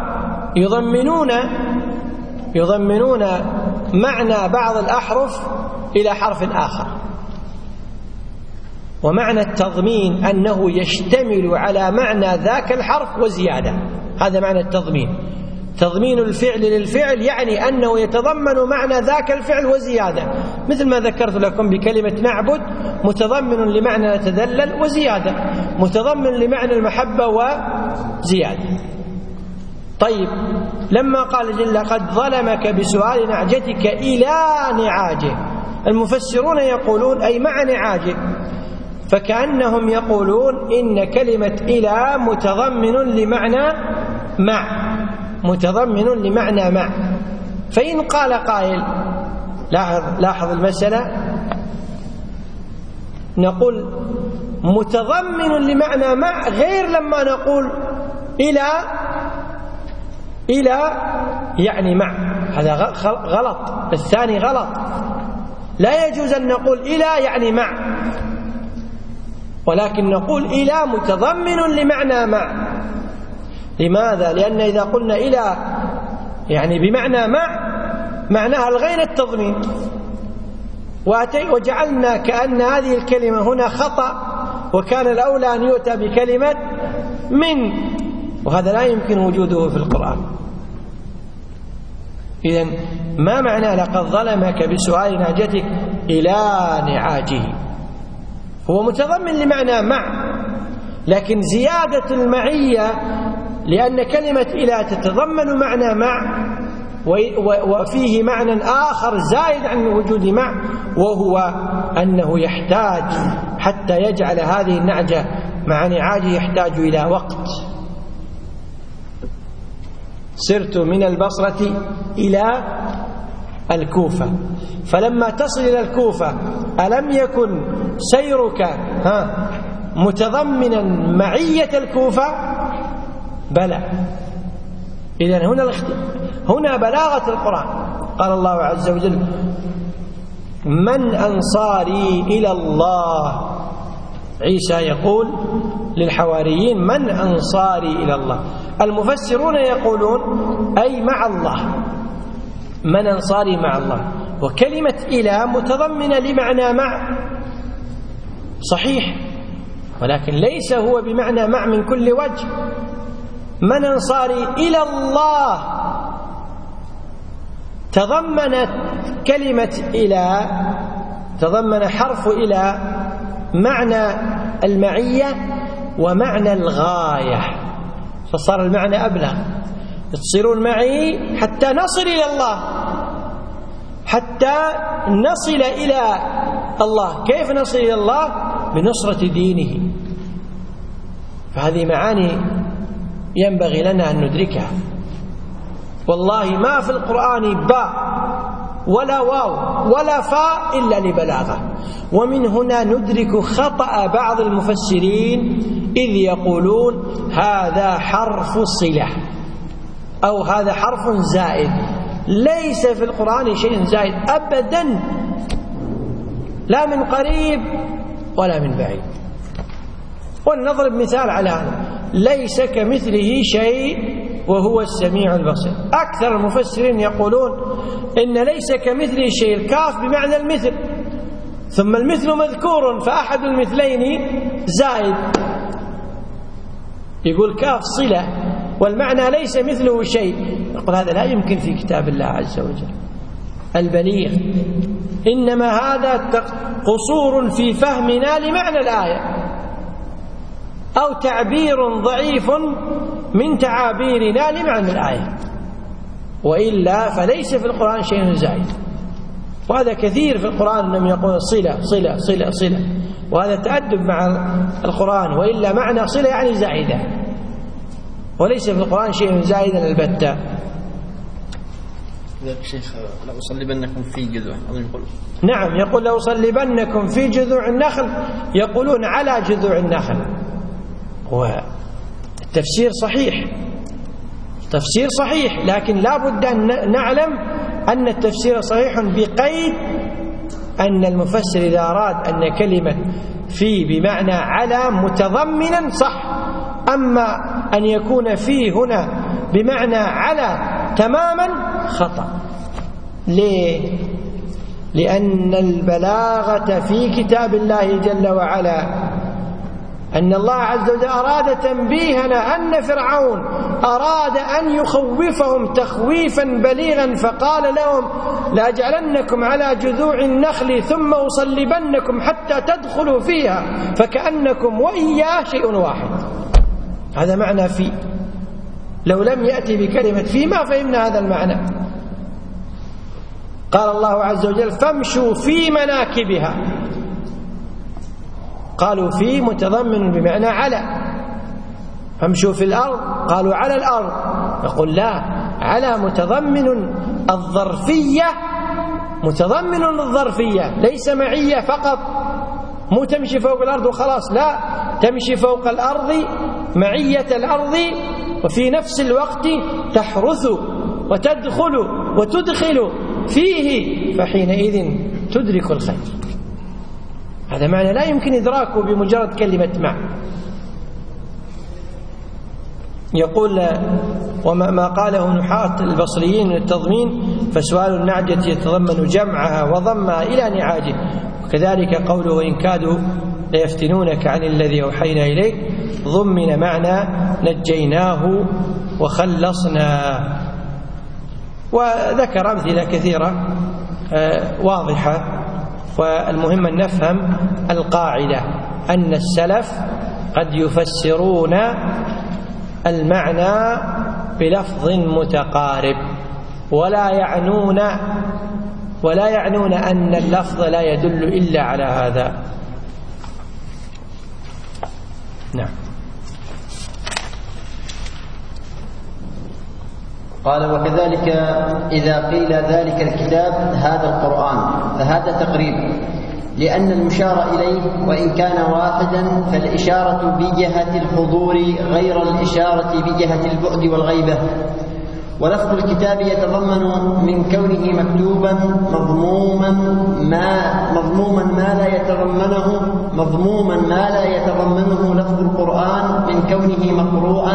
[SPEAKER 1] يضمنون معنى بعض الأحرف إلى حرف آخر، ومعنى التضمين أنه يشتمل على معنى ذاك الحرف وزيادة. هذا معنى التضمين. تضمين الفعل للفعل يعني أنه يتضمن معنى ذاك الفعل وزيادة، مثل ما ذكرت لكم بكلمة نعبد متضمن لمعنى نتذلل وزيادة، متضمن لمعنى المحبة وزيادة. طيب، لما قال جل قد ظلمك بسؤال نعجتك إلى نعاجه، المفسرون يقولون أي مع نعاجه، فكأنهم يقولون إن كلمة إلى متضمن لمعنى مع. فإن قال قائل، لاحظ المسألة، نقول متضمن لمعنى مع غير لما نقول إلى يعني مع، هذا غلط. الثاني غلط، لا يجوز أن نقول إلى يعني مع، ولكن نقول إلى متضمن لمعنى مع. لماذا؟ لأن إذا قلنا إلى يعني بمعنى مع معناها الغير التضمين، وجعلنا كأن هذه الكلمة هنا خطأ، وكان الأولى أن يؤتى بكلمة من، وهذا لا يمكن وجوده في القرآن. إذن ما معنى لقد ظلمك بسؤال نعجتك إلى نعاجه؟ هو متضمن لمعنى مع، لكن زيادة المعية لأن كلمة إلى تتضمن معنى مع وفيه معنى آخر زائد عن وجود مع، وهو أنه يحتاج حتى يجعل هذه النعجة مع نعاجه يحتاج إلى وقت. سرت من البصرة إلى الكوفة، فلما تصل إلى الكوفة ألم يكن سيرك متضمنا معية الكوفة؟ بلى. إذن هنا بلاغة القرآن. قال الله عز وجل من أنصاري إلى الله، عيسى يقول للحواريين من أنصاري إلى الله. المفسرون يقولون أي مع الله، من أنصاري مع الله. وكلمة إلى متضمنة لمعنى مع صحيح، ولكن ليس هو بمعنى مع من كل وجه. من أنصاري إلى الله تضمنت كلمة إلى، تضمن حرف إلى معنى المعية ومعنى الغاية، فصار المعنى أبلغ. تصيرون معي حتى نصل إلى الله، حتى نصل إلى الله. كيف نصل إلى الله؟ بنصرة دينه. فهذه معاني ينبغي لنا أن ندركها. والله ما في القرآن باء ولا واو ولا فاء إلا لبلاغة. ومن هنا ندرك خطأ بعض المفسرين إذ يقولون هذا حرف صلة أو هذا حرف زائد. ليس في القرآن شيء زائد أبدا، لا من قريب ولا من بعيد. ونضرب مثال على هذا: ليس كمثله شيء وهو السميع البصير. أكثر المفسرين يقولون إن ليس كمثله شيء، الكاف بمعنى المثل، ثم المثل مذكور فأحد المثلين زائد، يقول كاف صلة والمعنى ليس مثله شيء. يقول هذا لا يمكن في كتاب الله عز وجل البليغ، إنما هذا قصور في فهمنا لمعنى الآية أو تعبير ضعيف من تعابيرنا لمعنى الآية، وإلا فليس في القرآن شيء زائد. وهذا كثير في القرآن أنهم يقولون صلة صلة صلة صلة، وهذا تأدب مع القرآن، وإلا معنى صلة يعني زائدة، وليس في القرآن شيء زائدا البتة.
[SPEAKER 2] شيخ لأصلبنكم في جذوع،
[SPEAKER 1] نعم يقول لأصلبنكم في جذوع النخل، يقولون على جذوع النخل. والتفسير صحيح، تفسير صحيح، لكن لا بد أن نعلم أن التفسير صحيح بقيد أن المفسر إذا أراد أن كلمة في بمعنى على متضمنا صح، أما أن يكون في هنا بمعنى على تماما خطأ. ليه؟ لأن البلاغة في كتاب الله جل وعلا أن الله عز وجل أراد تنبيهنا أن فرعون أراد أن يخوفهم تخويفا بليغا، فقال لهم لأجعلنكم على جذوع النخل ثم أصلبنكم حتى تدخلوا فيها فكأنكم وإياه شيء واحد. هذا معنى في. لو لم يأتي بكلمة في ما فهمنا هذا المعنى. قال الله عز وجل فامشوا في مناكبها، قالوا في متضمن بمعنى على. فامشوا في الأرض قالوا على الأرض، يقول لا، على متضمن الظرفية، متضمن الظرفية، ليس معية فقط، مو تمشي فوق الأرض وخلاص، لا، تمشي فوق الأرض معية الأرض وفي نفس الوقت تحرث وتدخل وتدخل فيه، فحينئذ تدرك الخير. هذا معنى لا يمكن إدراكه بمجرد كلمة مع. يقول وما قاله نحاة البصريين من التضمين فسؤال النعجة يتضمن جمعها وضمها إلى نعاجه، وكذلك قوله وإن كادوا ليفتنونك عن الذي أوحينا إليك ضمن معنى نجيناه وخلصنا. وذكر أمثلة كثيرة واضحة. والمهم أن نفهم القاعدة أن السلف قد يفسرون المعنى بلفظ متقارب ولا يعنون أن اللفظ لا يدل إلا على هذا. نعم.
[SPEAKER 2] قال وكذلك إذا قيل ذلك الكتاب هذا القرآن فهذا تقريب، لأن المشار إليه وإن كان واحدا فالإشارة بجهة الحضور غير الإشارة بجهة البعد والغيبة. ولفظ الكتاب يتضمن من كونه مكتوبا مضموما ما لا يتضمنه لفظ القرآن من كونه مقروءا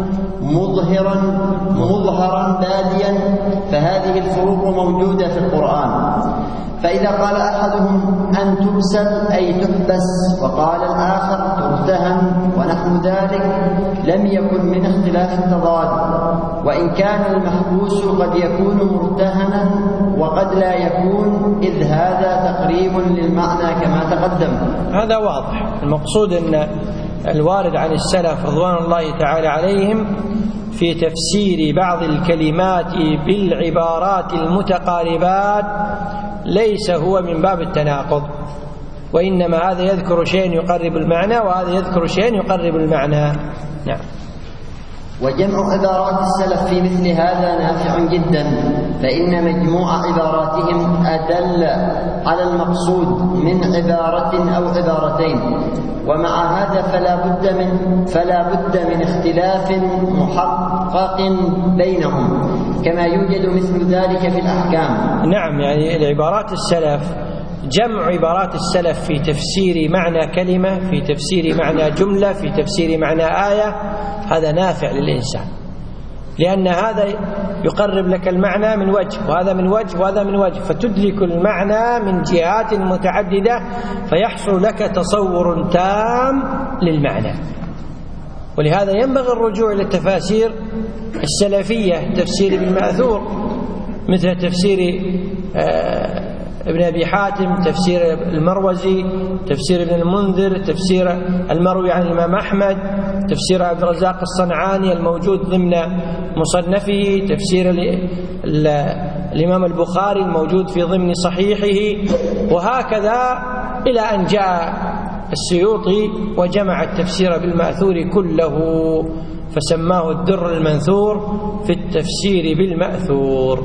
[SPEAKER 2] مظهرا باديا، فهذه الفروق موجودة في القرآن. فإذا قال أحدهم أن تبسل أي تحبس وقال الآخر ترتهن ونحو ذلك لم يكن من اختلاف التضاد، وإن كان المحبوس قد يكون مرتهنا وقد لا يكون، إذ هذا تقريب للمعنى كما تقدم.
[SPEAKER 1] هذا واضح. المقصود أن الوارد عن السلف رضوان الله تعالى عليهم في تفسير بعض الكلمات بالعبارات المتقاربات ليس هو من باب التناقض، وإنما هذا يذكر شيئا يقرب المعنى وهذا يذكر شيئا يقرب المعنى. نعم.
[SPEAKER 2] وجمع عبارات السلف في مثل هذا نافع جدا، فإن مجموع عباراتهم أدل على المقصود من عبارة أو عبارتين. ومع هذا فلا بد من اختلاف محقق بينهم، كما يوجد مثل ذلك في الأحكام.
[SPEAKER 1] نعم، يعني العبارات السلف، جمع عبارات السلف في تفسير معنى كلمة، في تفسير معنى جملة، في تفسير معنى آية، هذا نافع للإنسان، لأن هذا يقرب لك المعنى من وجه، وهذا من وجه، وهذا من وجه، فتدرك المعنى من جهات متعددة، فيحصل لك تصور تام للمعنى. ولهذا ينبغي الرجوع إلى التفاسير السلفية، تفسير بالمأثور مثل تفسير ابن أبي حاتم، تفسير المروزي، تفسير ابن المنذر، تفسير المروي عن الإمام أحمد، تفسير عبد الرزاق الصنعاني الموجود ضمن مصنفه، تفسير الإمام البخاري الموجود في ضمن صحيحه، وهكذا إلى أن جاء السيوطي وجمع التفسير بالمأثور كله فسماه الدر المنثور في التفسير بالمأثور.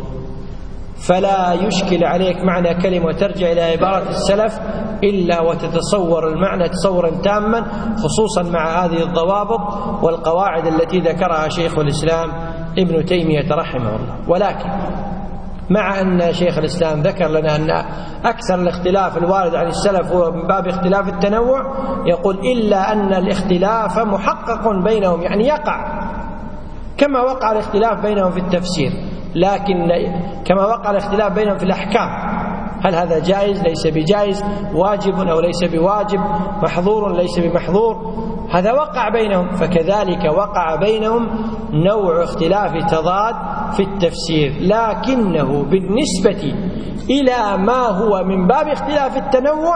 [SPEAKER 1] فلا يشكل عليك معنى كلمة وترجع إلى عبارة السلف إلا وتتصور المعنى تصورا تاما، خصوصا مع هذه الضوابط والقواعد التي ذكرها شيخ الإسلام ابن تيمية رحمه الله. ولكن مع أن شيخ الإسلام ذكر لنا أن أكثر الاختلاف الوارد عن السلف هو من باب اختلاف التنوع، يقول إلا أن الاختلاف محقق بينهم، يعني يقع كما وقع الاختلاف بينهم في التفسير، لكن كما وقع الاختلاف بينهم في الأحكام، هل هذا جائز ليس بجائز، واجب أو ليس بواجب، محظور ليس بمحظور، هذا وقع بينهم، فكذلك وقع بينهم نوع اختلاف تضاد في التفسير، لكنه بالنسبة إلى ما هو من باب اختلاف التنوع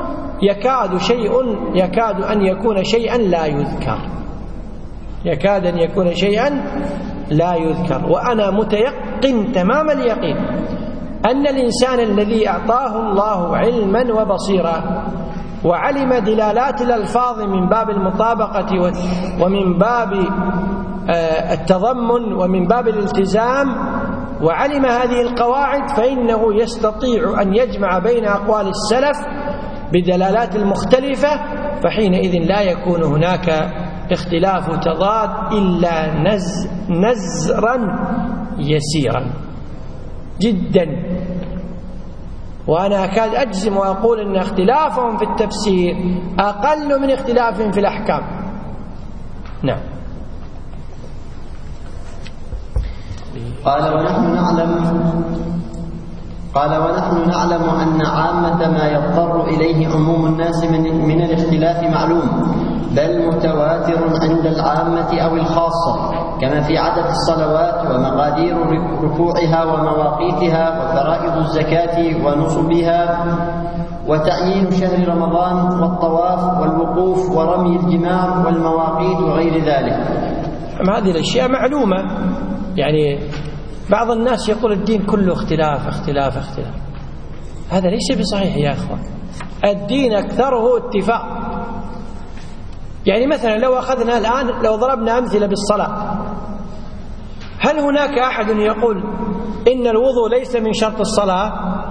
[SPEAKER 1] يكاد أن يكون شيئا لا يذكر، يكاد أن يكون شيئا لا يذكر. وأنا متيقن تمام اليقين أن الإنسان الذي أعطاه الله علما وبصيرا وعلم دلالات الألفاظ من باب المطابقة ومن باب التضمن ومن باب الالتزام، وعلم هذه القواعد، فإنه يستطيع أن يجمع بين أقوال السلف بدلالات المختلفة، فحينئذ لا يكون هناك اختلاف تضاد إلا نزرا يسيرا جدا. وأنا أكاد أجزم وأقول أن اختلافهم في التفسير أقل من اختلافهم في الأحكام. نعم.
[SPEAKER 2] قال ونحن نعلم أن عامة ما يضطر إليه عموم الناس من الاختلاف معلوم، بل متواتر عند العامة أو الخاصة، كما في عدد الصلوات ومقادير ركوعها ومواقيتها وفرائض الزكاة ونصبها وتعيين شهر رمضان والطواف والوقوف ورمي الجمار والمواقيت وغير ذلك.
[SPEAKER 1] هذه الأشياء معلومة. يعني بعض الناس يقول الدين كله اختلاف اختلاف اختلاف، هذا ليس بصحيح يا أخوان. الدين أكثره اتفاق. يعني مثلا لو أخذنا الآن، لو ضربنا أمثلة بالصلاة، هل هناك أحد يقول إن الوضوء ليس من شرط الصلاة؟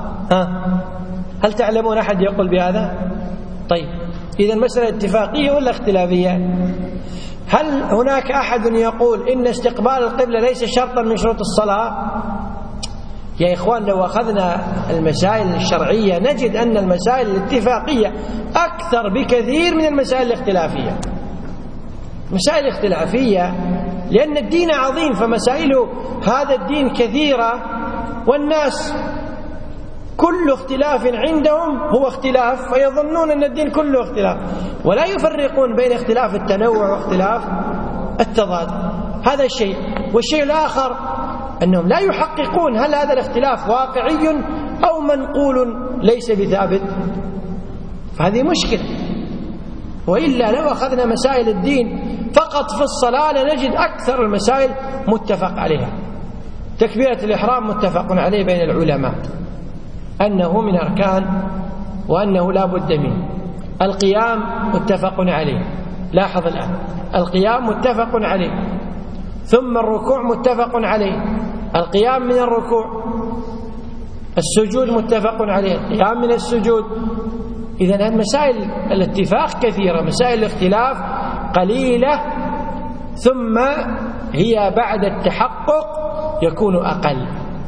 [SPEAKER 1] هل تعلمون أحد يقول بهذا؟ طيب، إذا المسألة اتفاقية ولا اختلافية؟ هل هناك أحد يقول إن استقبال القبلة ليس شرطا من شروط الصلاة؟ يا إخوان، لو أخذنا المسائل الشرعية نجد أن المسائل الاتفاقية أكثر بكثير من المسائل الاختلافية. مسائل اختلافية لأن الدين عظيم، فمسائله هذا الدين كثيرة، والناس كل اختلاف عندهم هو اختلاف، فيظنون أن الدين كله اختلاف، ولا يفرقون بين اختلاف التنوع واختلاف التضاد. هذا الشيء. والشيء الآخر أنهم لا يحققون هل هذا الاختلاف واقعي أو منقول ليس بثابت، فهذه مشكلة. وإلا لو أخذنا مسائل الدين فقط في الصلاة لنجد أكثر المسائل متفق عليها. تكبيرة الإحرام متفق عليه بين العلماء أنه من أركان وأنه لا بد منه. القيام متفق عليه، لاحظ الآن القيام متفق عليه. ثم الركوع متفق عليه، القيام من الركوع، السجود متفق عليه، القيام من السجود. إذن مسائل الاتفاق كثيرة، مسائل الاختلاف قليلة، ثم هي بعد التحقق يكون أقل.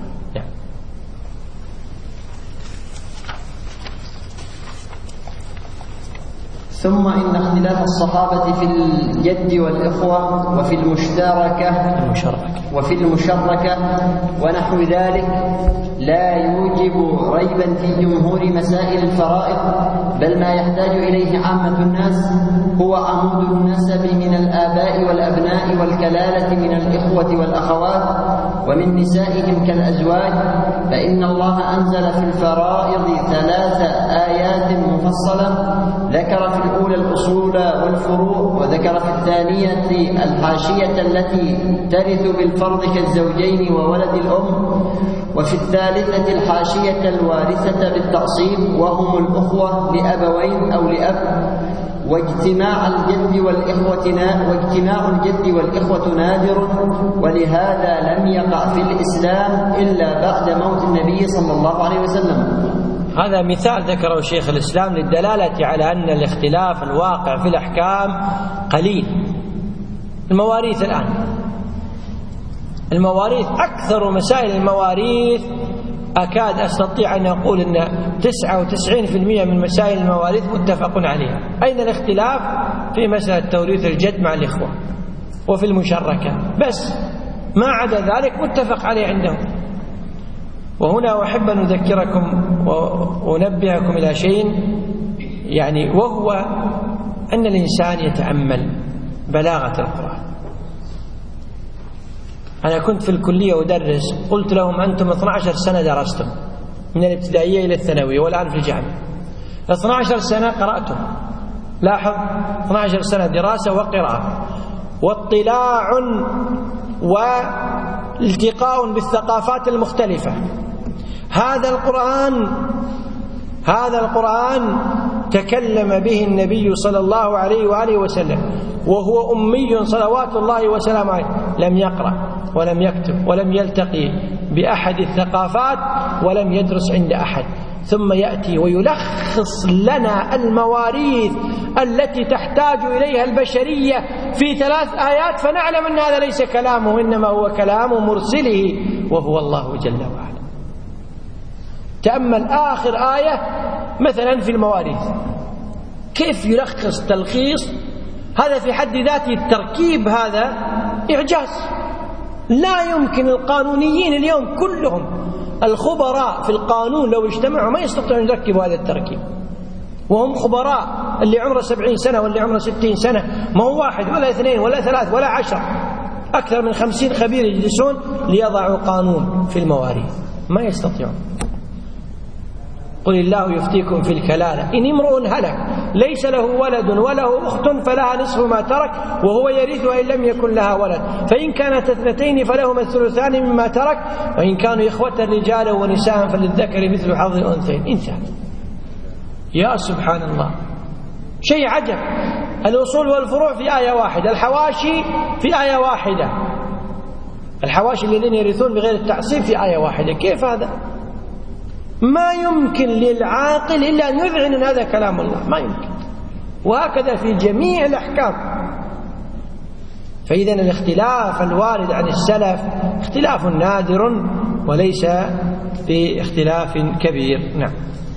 [SPEAKER 2] ثم إن اختلاف الصحابة في الجد والإخوة وفي المشركة ونحو ذلك لا يوجب ريبا في جمهور مسائل الفرائض، بل ما يحتاج إليه عامة الناس هو عمود النسب من الآباء والأبناء والكلالة من الإخوة والأخوات ومن نسائهم كالأزواج، فإن الله أنزل في الفرائض 3 آيات مفصلة، ذكر في الأولى الأصول والفروع، وذكر في الثانية الحاشية التي ترث بالفرض كالزوجين وولد الأم، وفي الثالثة الحاشية الوارثة بالتعصيب وهم الأخوة لأبوين أو لأب، واجتماع الجد والإخوة نادر، ولهذا لم يقع في الإسلام إلا بعد موت النبي صلى الله عليه وسلم.
[SPEAKER 1] هذا مثال ذكره شيخ الإسلام للدلالة على أن الاختلاف الواقع في الأحكام قليل. المواريث الآن، المواريث أكثر مسائل المواريث أكاد أستطيع أن أقول أن 99% من مسائل المواريث متفق عليها. أين الاختلاف؟ في مسألة توريث الجد مع الإخوة وفي المشركة بس، ما عدا ذلك متفق عليه عندهم. وهنا أحب أن أذكركم وأنبهكم إلى شيء، يعني وهو أن الإنسان يتأمل بلاغة القرآن. أنا كنت في الكلية أدرس، قلت لهم أنتم 12 سنة درستم من الابتدائية إلى الثانوية والآن في الجامعة، 12 سنة قرأتم، لاحظ 12 سنة دراسة وقراءة واطلاع والتقاء بالثقافات المختلفة. هذا القرآن تكلم به النبي صلى الله عليه وآله وسلم وهو أمي صلوات الله وسلامه عليه، لم يقرأ ولم يكتب ولم يلتقي بأحد الثقافات ولم يدرس عند أحد، ثم يأتي ويلخص لنا المواريث التي تحتاج إليها البشرية في 3 آيات، فنعلم أن هذا ليس كلامه، إنما هو كلام مرسله وهو الله جل وعلا. تأمل آخر آية مثلا في المواريث، كيف يلخص تلخيص هذا في حد ذاته. التركيب هذا إعجاز، لا يمكن. القانونيين اليوم كلهم الخبراء في القانون لو اجتمعوا ما يستطيعون يركبوا هذا التركيب، وهم خبراء، اللي عمره 70 سنة واللي عمره 60 سنة، ما هو 1 ولا 2 ولا 3 ولا 10، أكثر من 50 خبير يجلسون ليضعوا قانون في المواريث، ما يستطيعون. قل الله يفتيكم في الكلالة إن امرؤ هلك ليس له ولد وله أخت فلها نصف ما ترك وهو يرثها إن لم يكن لها ولد، فإن كانت 2 فلهما الثلثان مما ترك، وإن كانوا إخوة رجالا ونساء فللذكر مثل حظ الأنثيين. انتهى. يا سبحان الله، شيء عجب. الأصول والفروع في آية واحدة، الحواشي في آية واحدة، الحواشي الذين يرثون بغير التعصيب في آية واحدة. كيف هذا؟ ما يمكن للعاقل إلا أن يذعن أن هذا كلام الله، ما يمكن. وهكذا في جميع الأحكام. فإذا الاختلاف الوارد عن السلف اختلاف نادر وليس باختلاف كبير. نعم.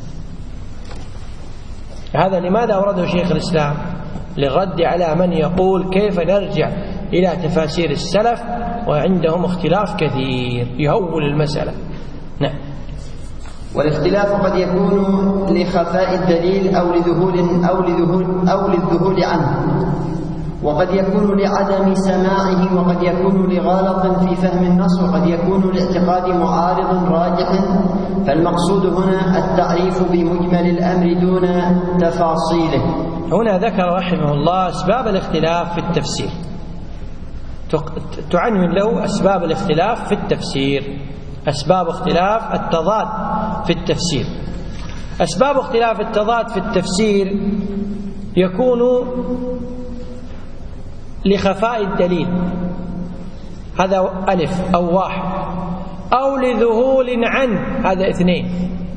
[SPEAKER 1] هذا لماذا أورده شيخ الإسلام؟ للرد على من يقول كيف نرجع إلى تفاسير السلف وعندهم اختلاف كثير، يهول المسألة. نعم.
[SPEAKER 2] والاختلاف قد يكون لخفاء الدليل أو للذهول عنه، وقد يكون لعدم سماعه، وقد يكون لغلط في فهم النص، وقد يكون لاعتقاد معارض راجح. فالمقصود هنا التعريف بمجمل الأمر دون تفاصيله.
[SPEAKER 1] هنا ذكر رحمه الله أسباب الاختلاف في التفسير، تعنون له أسباب الاختلاف في التفسير، أسباب اختلاف التضاد في التفسير. أسباب اختلاف التضاد في التفسير يكون لخفاء الدليل هذا ألف أو واحد، أو لذهول عنه هذا اثنين،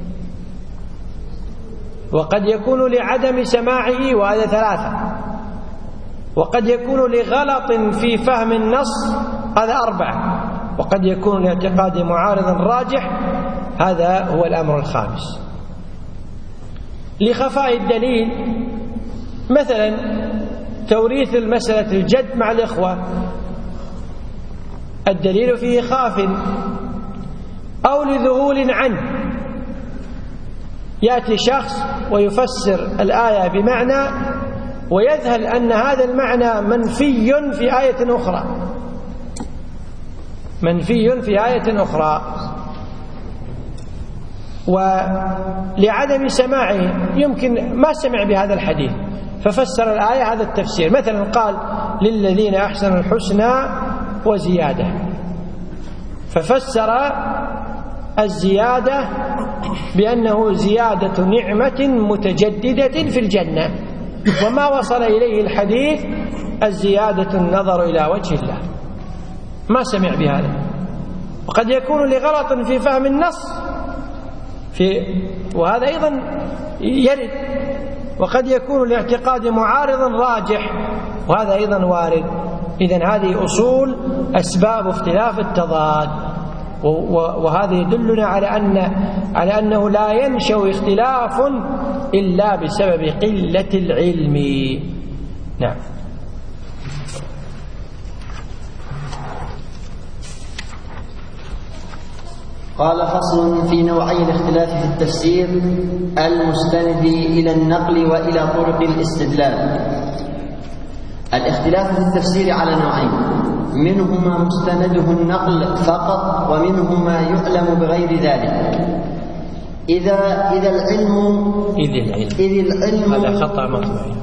[SPEAKER 1] وقد يكون لعدم سماعه وهذا ثلاثة، وقد يكون لغلط في فهم النص هذا أربعة، وقد يكون لاعتقاد معارض راجح هذا هو الأمر الخامس. لخفاء الدليل مثلا توريث المسألة الجد مع الإخوة الدليل فيه خاف، أو لذهول عنه، يأتي شخص ويفسر الآية بمعنى ويذهل أن هذا المعنى منفي في آية أخرى، منفي في آية أخرى، ولعدم سماعه يمكن ما سمع بهذا الحديث ففسر الآية هذا التفسير. مثلا قال للذين أحسنوا الحسنى وزيادة، ففسر الزيادة بأنه زيادة نعمة متجددة في الجنة، وما وصل إليه الحديث الزيادة النظر إلى وجه الله، ما سمع بهذا. وقد يكون لغلط في فهم النص وهذا أيضا يرد، وقد يكون لاعتقاد معارض راجح وهذا أيضا وارد. إذن هذه أصول أسباب اختلاف التضاد، وهذا يدلنا على أنه لا ينشأ اختلاف إلا بسبب قلة العلم. نعم.
[SPEAKER 2] قال فصل في نوعي الاختلاف في التفسير المستند إلى النقل وإلى طرق الاستدلال. الاختلاف في التفسير على نوعين، منهما مستنده النقل فقط، ومنهما يعلم بغير ذلك. إذ العلم
[SPEAKER 1] هذا خطأ مطبعي.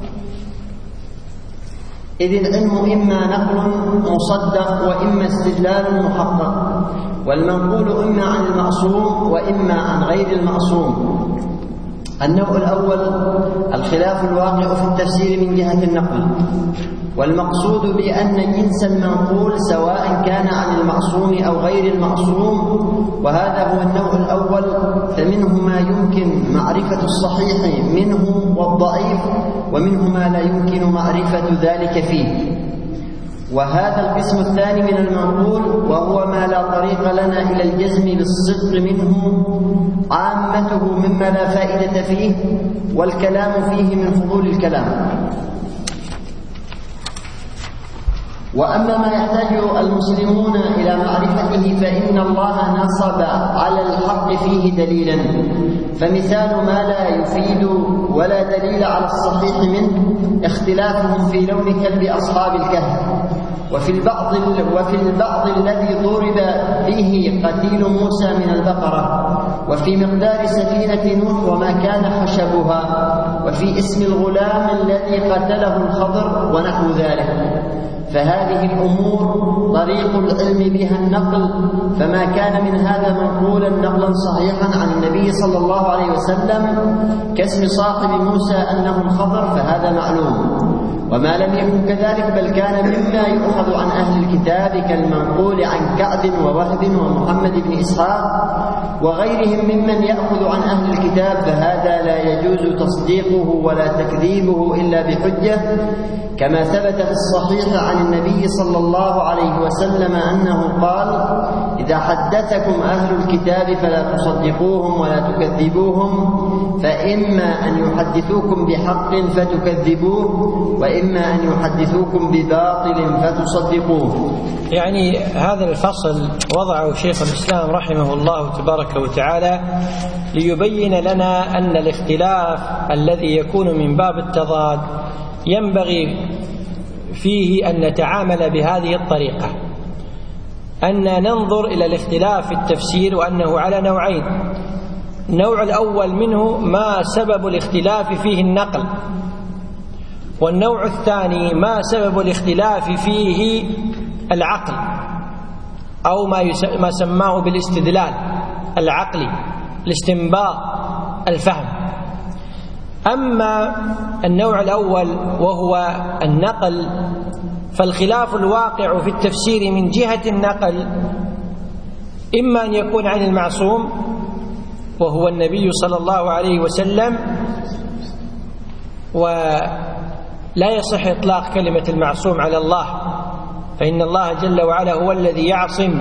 [SPEAKER 2] إذ العلم إما نقل مصدق وإما استدلال محقق، والمنقول إما عن المعصوم وإما عن غير المعصوم. النوع الأول الخلاف الواقع في التفسير من جهة النقل، والمقصود بأن جنس المنقول سواء كان عن المعصوم أو غير المعصوم، وهذا هو النوع الأول. فمنه ما يمكن معرفة الصحيح منه والضعيف، ومنه ما لا يمكن معرفة ذلك فيه. وهذا القسم الثاني من المنقول وهو ما لا طريق لنا إلى الجزم بالصدق منه، عامته مما لا فائدة فيه، والكلام فيه من فضول الكلام. وأما ما يحتاج المسلمون إلى معرفته فإن الله نصب على الحق فيه دليلا، فمثال ما لا يفيد ولا دليل على الصحيح منه اختلافهم في لون كلب أصحاب الكهف، وفي البعض الذي ضرب به قتيل موسى من البقرة، وفي مقدار سفينة نوح وما كان خشبها، وفي اسم الغلام الذي قتله الخضر ونحو ذلك. فهذه الأمور طريق العلم بها النقل، فما كان من هذا منقولا نقلا صحيحا عن النبي صلى الله عليه وسلم كاسم صاحب موسى أنه الخضر فهذا معلوم. وما لم يكن كذلك بل كان مما يؤخذ عن أهل الكتاب كالمنقول عن كعب ووهب ومحمد بن إسحاق وغيرهم ممن يأخذ عن أهل الكتاب، فهذا لا يجوز تصديقه ولا تكذيبه إلا بحجة، كما ثبت في الصحيح عن النبي صلى الله عليه وسلم أنه قال: إذا حدثكم أهل الكتاب فلا تصدقوهم ولا تكذبوهم، فإما أن يحدثوكم بحق فتكذبوه، وإما أن يحدثوكم بباطل فتصدقوه.
[SPEAKER 1] يعني هذا الفصل وضعه شيخ الإسلام رحمه الله تبارك وتعالى ليبين لنا أن الاختلاف الذي يكون من باب التضاد ينبغي فيه أن نتعامل بهذه الطريقة، أن ننظر إلى الاختلاف في التفسير وأنه على نوعين. النوع الأول منه ما سبب الاختلاف فيه النقل، والنوع الثاني ما سبب الاختلاف فيه العقل، أو ما سماه بالاستدلال العقلي، الاستنباط، الفهم. أما النوع الأول وهو النقل فالخلاف الواقع في التفسير من جهة النقل إما أن يكون عن المعصوم وهو النبي صلى الله عليه وسلم، ولا يصح إطلاق كلمة المعصوم على الله، فإن الله جل وعلا هو الذي يعصم،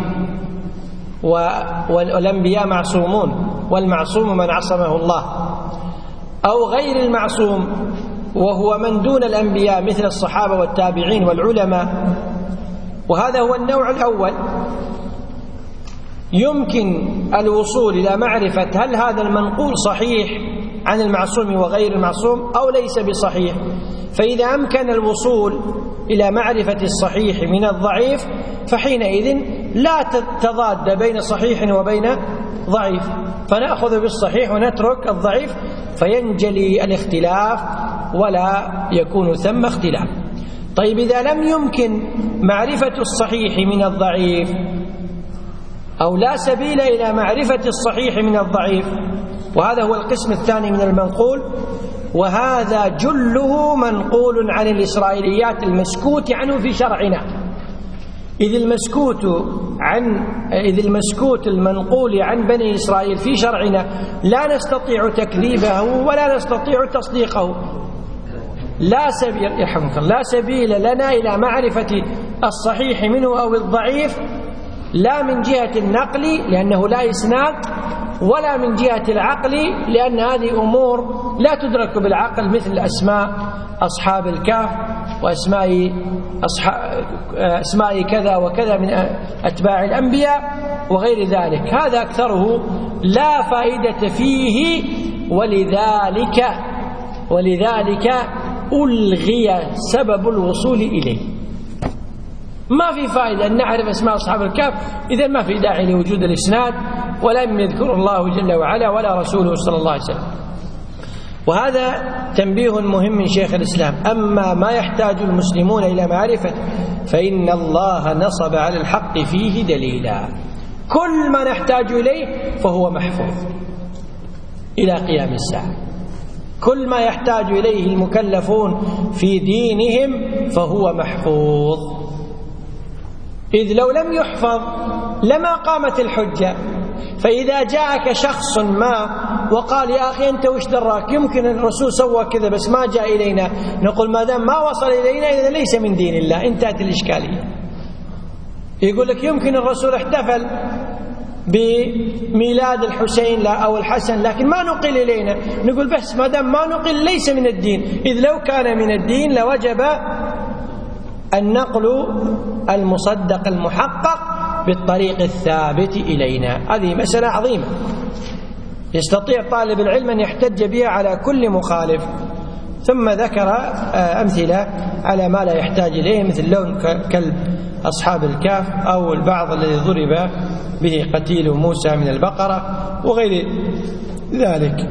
[SPEAKER 1] والأنبياء معصومون، والمعصوم من عصمه الله، أو غير المعصوم وهو من دون الأنبياء مثل الصحابة والتابعين والعلماء. وهذا هو النوع الأول. يمكن الوصول إلى معرفة هل هذا المنقول صحيح عن المعصوم وغير المعصوم أو ليس بصحيح. فإذا أمكن الوصول إلى معرفة الصحيح من الضعيف فحينئذ لا تضاد بين صحيح وبين ضعيف، فنأخذ بالصحيح ونترك الضعيف فينجلي الاختلاف ولا يكون ثم اختلاف. طيب إذا لم يمكن معرفة الصحيح من الضعيف أو لا سبيل إلى معرفة الصحيح من الضعيف، وهذا هو القسم الثاني من المنقول، وهذا جله منقول عن الإسرائيليات المسكوت عنه في شرعنا. إذ المسكوت المنقول عن بني إسرائيل في شرعنا لا نستطيع تكذيبه ولا نستطيع تصديقه. لا سبيل لنا إلى معرفة الصحيح منه أو الضعيف، لا من جهة النقل لأنه لا إسناد، ولا من جهة العقل لأن هذه أمور لا تدرك بالعقل، مثل أسماء أصحاب الكهف وأسماء كذا وكذا من أتباع الأنبياء وغير ذلك. هذا أكثره لا فائدة فيه، ولذلك ألغي سبب الوصول إليه. ما في فائدة أن نعرف أسماء أصحاب الكهف إذا ما في داعي لوجود الإسناد، ولم يذكر الله جل وعلا ولا رسوله صلى الله عليه وسلم. وهذا تنبيه مهم من شيخ الإسلام. أما ما يحتاج المسلمون إلى معرفة فإن الله نصب على الحق فيه دليلا. كل ما نحتاج إليه فهو محفوظ إلى قيام الساعة. كل ما يحتاج إليه المكلفون في دينهم فهو محفوظ، إذ لو لم يحفظ لما قامت الحجة. فإذا جاءك شخص ما وقال يا أخي أنت وش دراك، يمكن الرسول سوى كذا بس ما جاء إلينا، نقول ما دام ما وصل إلينا إذا ليس من دين الله، انتهت الإشكالية. يقول لك يمكن الرسول احتفل بميلاد الحسين أو الحسن لكن ما نقل إلينا، نقول بس ما دام ما نقل ليس من الدين، إذ لو كان من الدين لوجب النقل المصدق المحقق بالطريق الثابت إلينا. هذه مسألة عظيمة يستطيع طالب العلم أن يحتج بها على كل مخالف. ثم ذكر أمثلة على ما لا يحتاج إليه، مثل لون كلب أصحاب الكهف أو البعض الذي ضرب به قتيل موسى من البقرة وغير ذلك.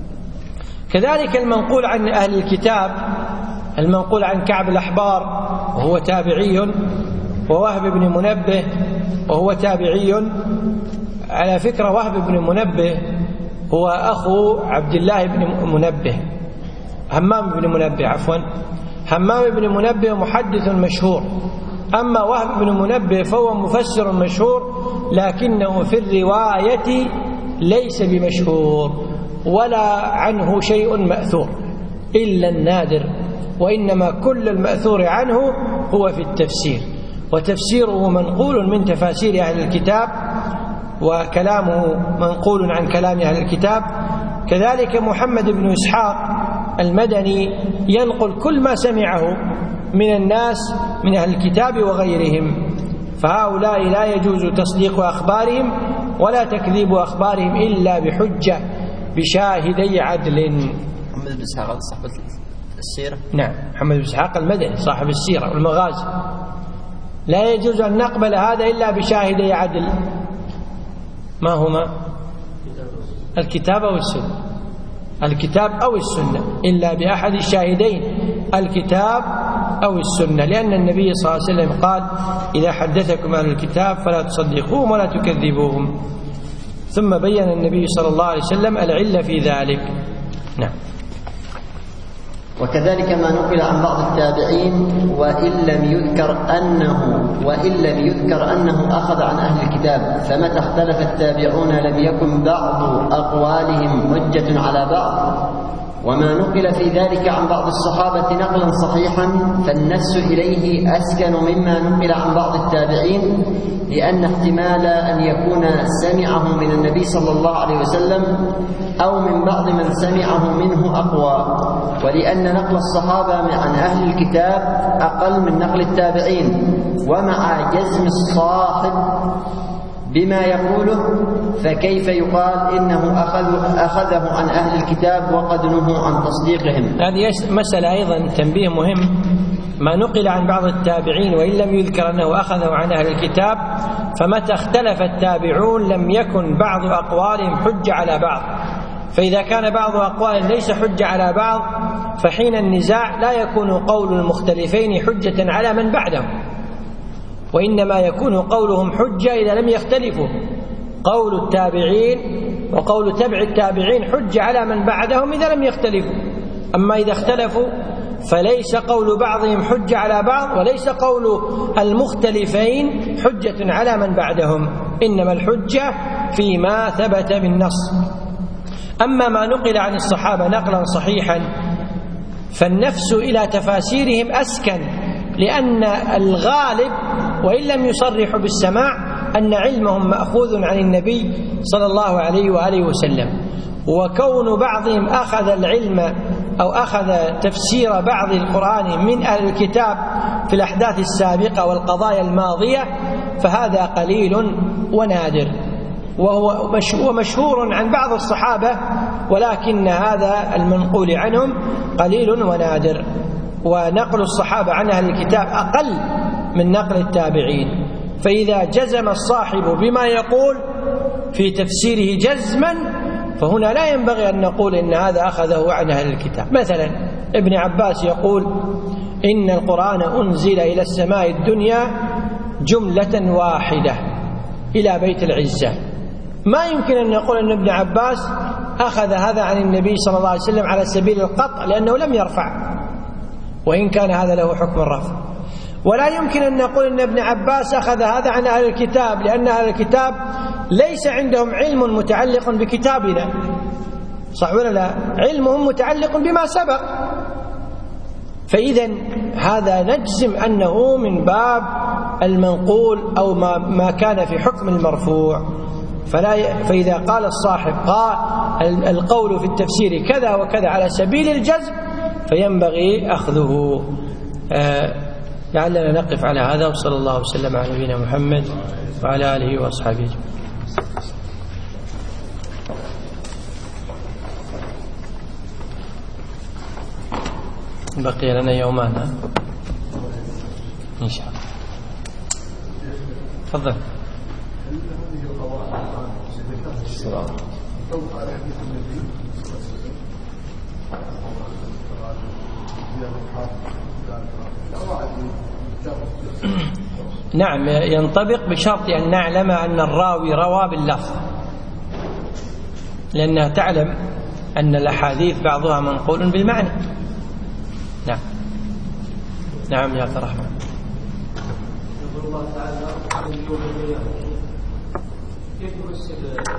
[SPEAKER 1] كذلك المنقول عن أهل الكتاب، المنقول عن كعب الأحبار وهو تابعي، ووهب بن منبه وهو تابعي. على فكرة وهب بن منبه هو أخو عبد الله بن منبه، همام بن منبه عفوا. همام بن منبه محدث مشهور، أما وهب بن منبه فهو مفسر مشهور لكنه في الرواية ليس بمشهور ولا عنه شيء مأثور إلا النادر، وإنما كل المأثور عنه هو في التفسير، وتفسيره منقول من تفاسير أهل الكتاب، وكلامه منقول عن كلام أهل الكتاب. كذلك محمد بن إسحاق المدني ينقل كل ما سمعه من الناس من أهل الكتاب وغيرهم، فهؤلاء لا يجوز تصديق أخبارهم ولا تكذيب أخبارهم إلا بحجة بشاهدي عدل.
[SPEAKER 2] محمد بن إسحاق صاحب السيرة؟
[SPEAKER 1] نعم، محمد بن إسحاق المدني صاحب السيرة والمغازي. لا يجوز أن نقبل هذا إلا بشاهدي عدل. ما هما؟ الكتاب أو السنة، الكتاب أو السنة، إلا بأحد الشاهدين، الكتاب أو السنة، لأن النبي صلى الله عليه وسلم قال إذا حدثكم أهل الكتاب فلا تصدقوهم ولا تكذبوهم. ثم بين النبي صلى الله عليه وسلم العلة في ذلك. نعم.
[SPEAKER 2] وكذلك ما نقل عن بعض التابعين وإن لم يذكر أنه أخذ عن أهل الكتاب، فمتى اختلف التابعون لم يكن بعض أقوالهم حجة على بعض. وما نقل في ذلك عن بعض الصحابة نقلا صحيحا فالنفس إليه أسكن مما نقل عن بعض التابعين، لأن احتمال أن يكون سمعه من النبي صلى الله عليه وسلم أو من بعض من سمعه منه أقوى، ولأن نقل الصحابة عن أهل الكتاب أقل من نقل التابعين، ومع جزم الصاحب بما يقوله فكيف يقال إنه أخذه عن أهل الكتاب وقد نهوا عن تصديقهم.
[SPEAKER 1] هذه مسألة أيضا تنبيه مهم. ما نقل عن بعض التابعين وإن لم يذكر أنه أخذه عن أهل الكتاب، فمتى اختلف التابعون لم يكن بعض أقوالهم حجة على بعض. فإذا كان بعض أقوالهم ليس حجة على بعض، فحين النزاع لا يكون قول المختلفين حجة على من بعدهم، وإنما يكون قولهم حجة إذا لم يختلفوا. قول التابعين وقول تبع التابعين حجة على من بعدهم إذا لم يختلفوا. أما إذا اختلفوا فليس قول بعضهم حجة على بعض، وليس قول المختلفين حجة على من بعدهم، إنما الحجة فيما ثبت بالنص. أما ما نقل عن الصحابة نقلا صحيحا فالنفس إلى تفاسيرهم أسكن، لأن الغالب وإن لم يصرحوا بالسماع أن علمهم مأخوذ عن النبي صلى الله عليه وآله وسلم. وكون بعضهم أخذ العلم أو أخذ تفسير بعض القرآن من أهل الكتاب في الأحداث السابقة والقضايا الماضية فهذا قليل ونادر، وهو مشهور عن بعض الصحابة، ولكن هذا المنقول عنهم قليل ونادر. ونقل الصحابة عن أهل الكتاب أقل من نقل التابعين. فإذا جزم الصاحب بما يقول في تفسيره جزما فهنا لا ينبغي أن نقول إن هذا أخذه عن أهل الكتاب. مثلا ابن عباس يقول إن القرآن أنزل إلى السماء الدنيا جملة واحدة إلى بيت العزة. ما يمكن أن نقول أن ابن عباس أخذ هذا عن النبي صلى الله عليه وسلم على سبيل القطع، لأنه لم يرفع، وإن كان هذا له حكم الرفع. ولا يمكن أن نقول أن ابن عباس أخذ هذا عن أهل الكتاب، لأن أهل الكتاب ليس عندهم علم متعلق بكتابنا، صح ولا لا؟ علمهم متعلق بما سبق. فإذا هذا نجزم أنه من باب المنقول أو ما كان في حكم المرفوع. فإذا قال الصاحب قال القول في التفسير كذا وكذا على سبيل الجزم فينبغي أخذه. لعلنا نقف على هذا، وصلى الله وسلم على نبينا محمد وعلى آله وأصحابه. بقي لنا يومان إن شاء الله. تفضل. نعم ينطبق بشرط أن نعلم أن الراوي روى باللفظ، لأنها تعلم أن الأحاديث بعضها منقول بالمعنى. نعم نعم يا عبد الرحمن. يقول الله تعالى كيف يفسر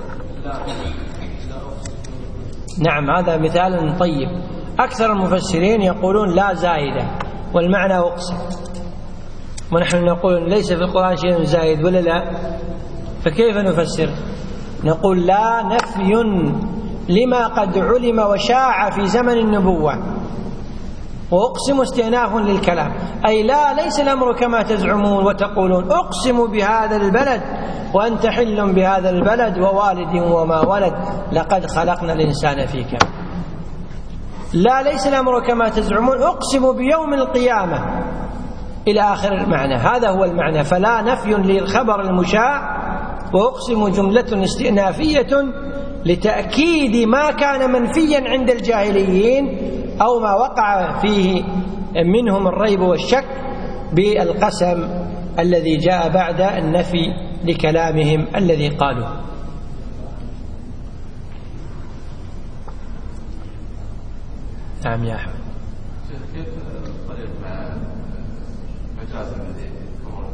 [SPEAKER 1] نعم هذا مثال طيب. أكثر المفسرين يقولون لا زائدة والمعنى أقسم، ونحن نقول ليس في القرآن شيء زائد ولا لا، فكيف نفسر؟ نقول لا نفي لما قد علم وشاع في زمن النبوة، وأقسم استئناف للكلام، أي لا ليس الأمر كما تزعمون وتقولون أقسم بهذا البلد وأنت حل بهذا البلد ووالد وما ولد لقد خلقنا الإنسان في كبد. لا ليس الأمر كما تزعمون أقسم بيوم القيامة إلى آخر المعنى. هذا هو المعنى. فلا نفي للخبر المشاع، وأقسم جملة استئنافية لتأكيد ما كان منفيا عند الجاهليين أو ما وقع فيه منهم الريب والشك بالقسم الذي جاء بعد النفي لكلامهم الذي قالوا. نعم يا أحمد.
[SPEAKER 3] كيف الطريق مع مجاز الذي يكون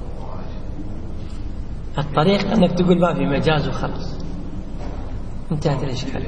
[SPEAKER 1] الطريق أنك تقول ما في مجاز وخلص، انتهت الإشكال.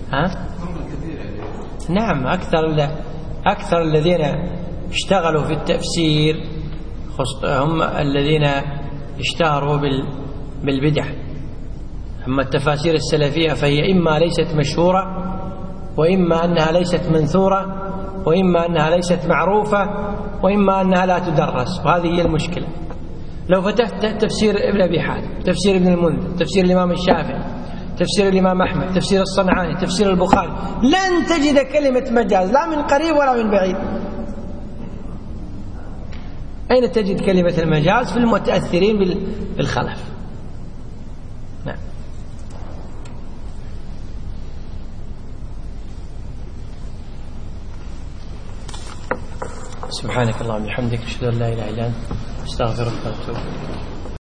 [SPEAKER 1] نعم، أكثر الذين اشتغلوا في التفسير هم الذين اشتهروا بالبدع. أما التفاسير السلفية فهي إما ليست مشهورة، وإما أنها ليست منثورة، وإما أنها ليست معروفة، وإما أنها لا تدرس، وهذه هي المشكلة. لو فتحت تفسير ابن أبي حاتم، تفسير ابن المنذر، تفسير الإمام الشافعي، تفسير الإمام أحمد، تفسير الصنعاني، تفسير البخاري، لن تجد كلمة مجاز لا من قريب ولا من بعيد. أين تجد كلمة المجاز؟ في المتأثرين بالخلف. نعم. سبحانك اللهم وبحمدك، أشهد أن لا إله إلا أنت، أستغفرك وأتوب إليك.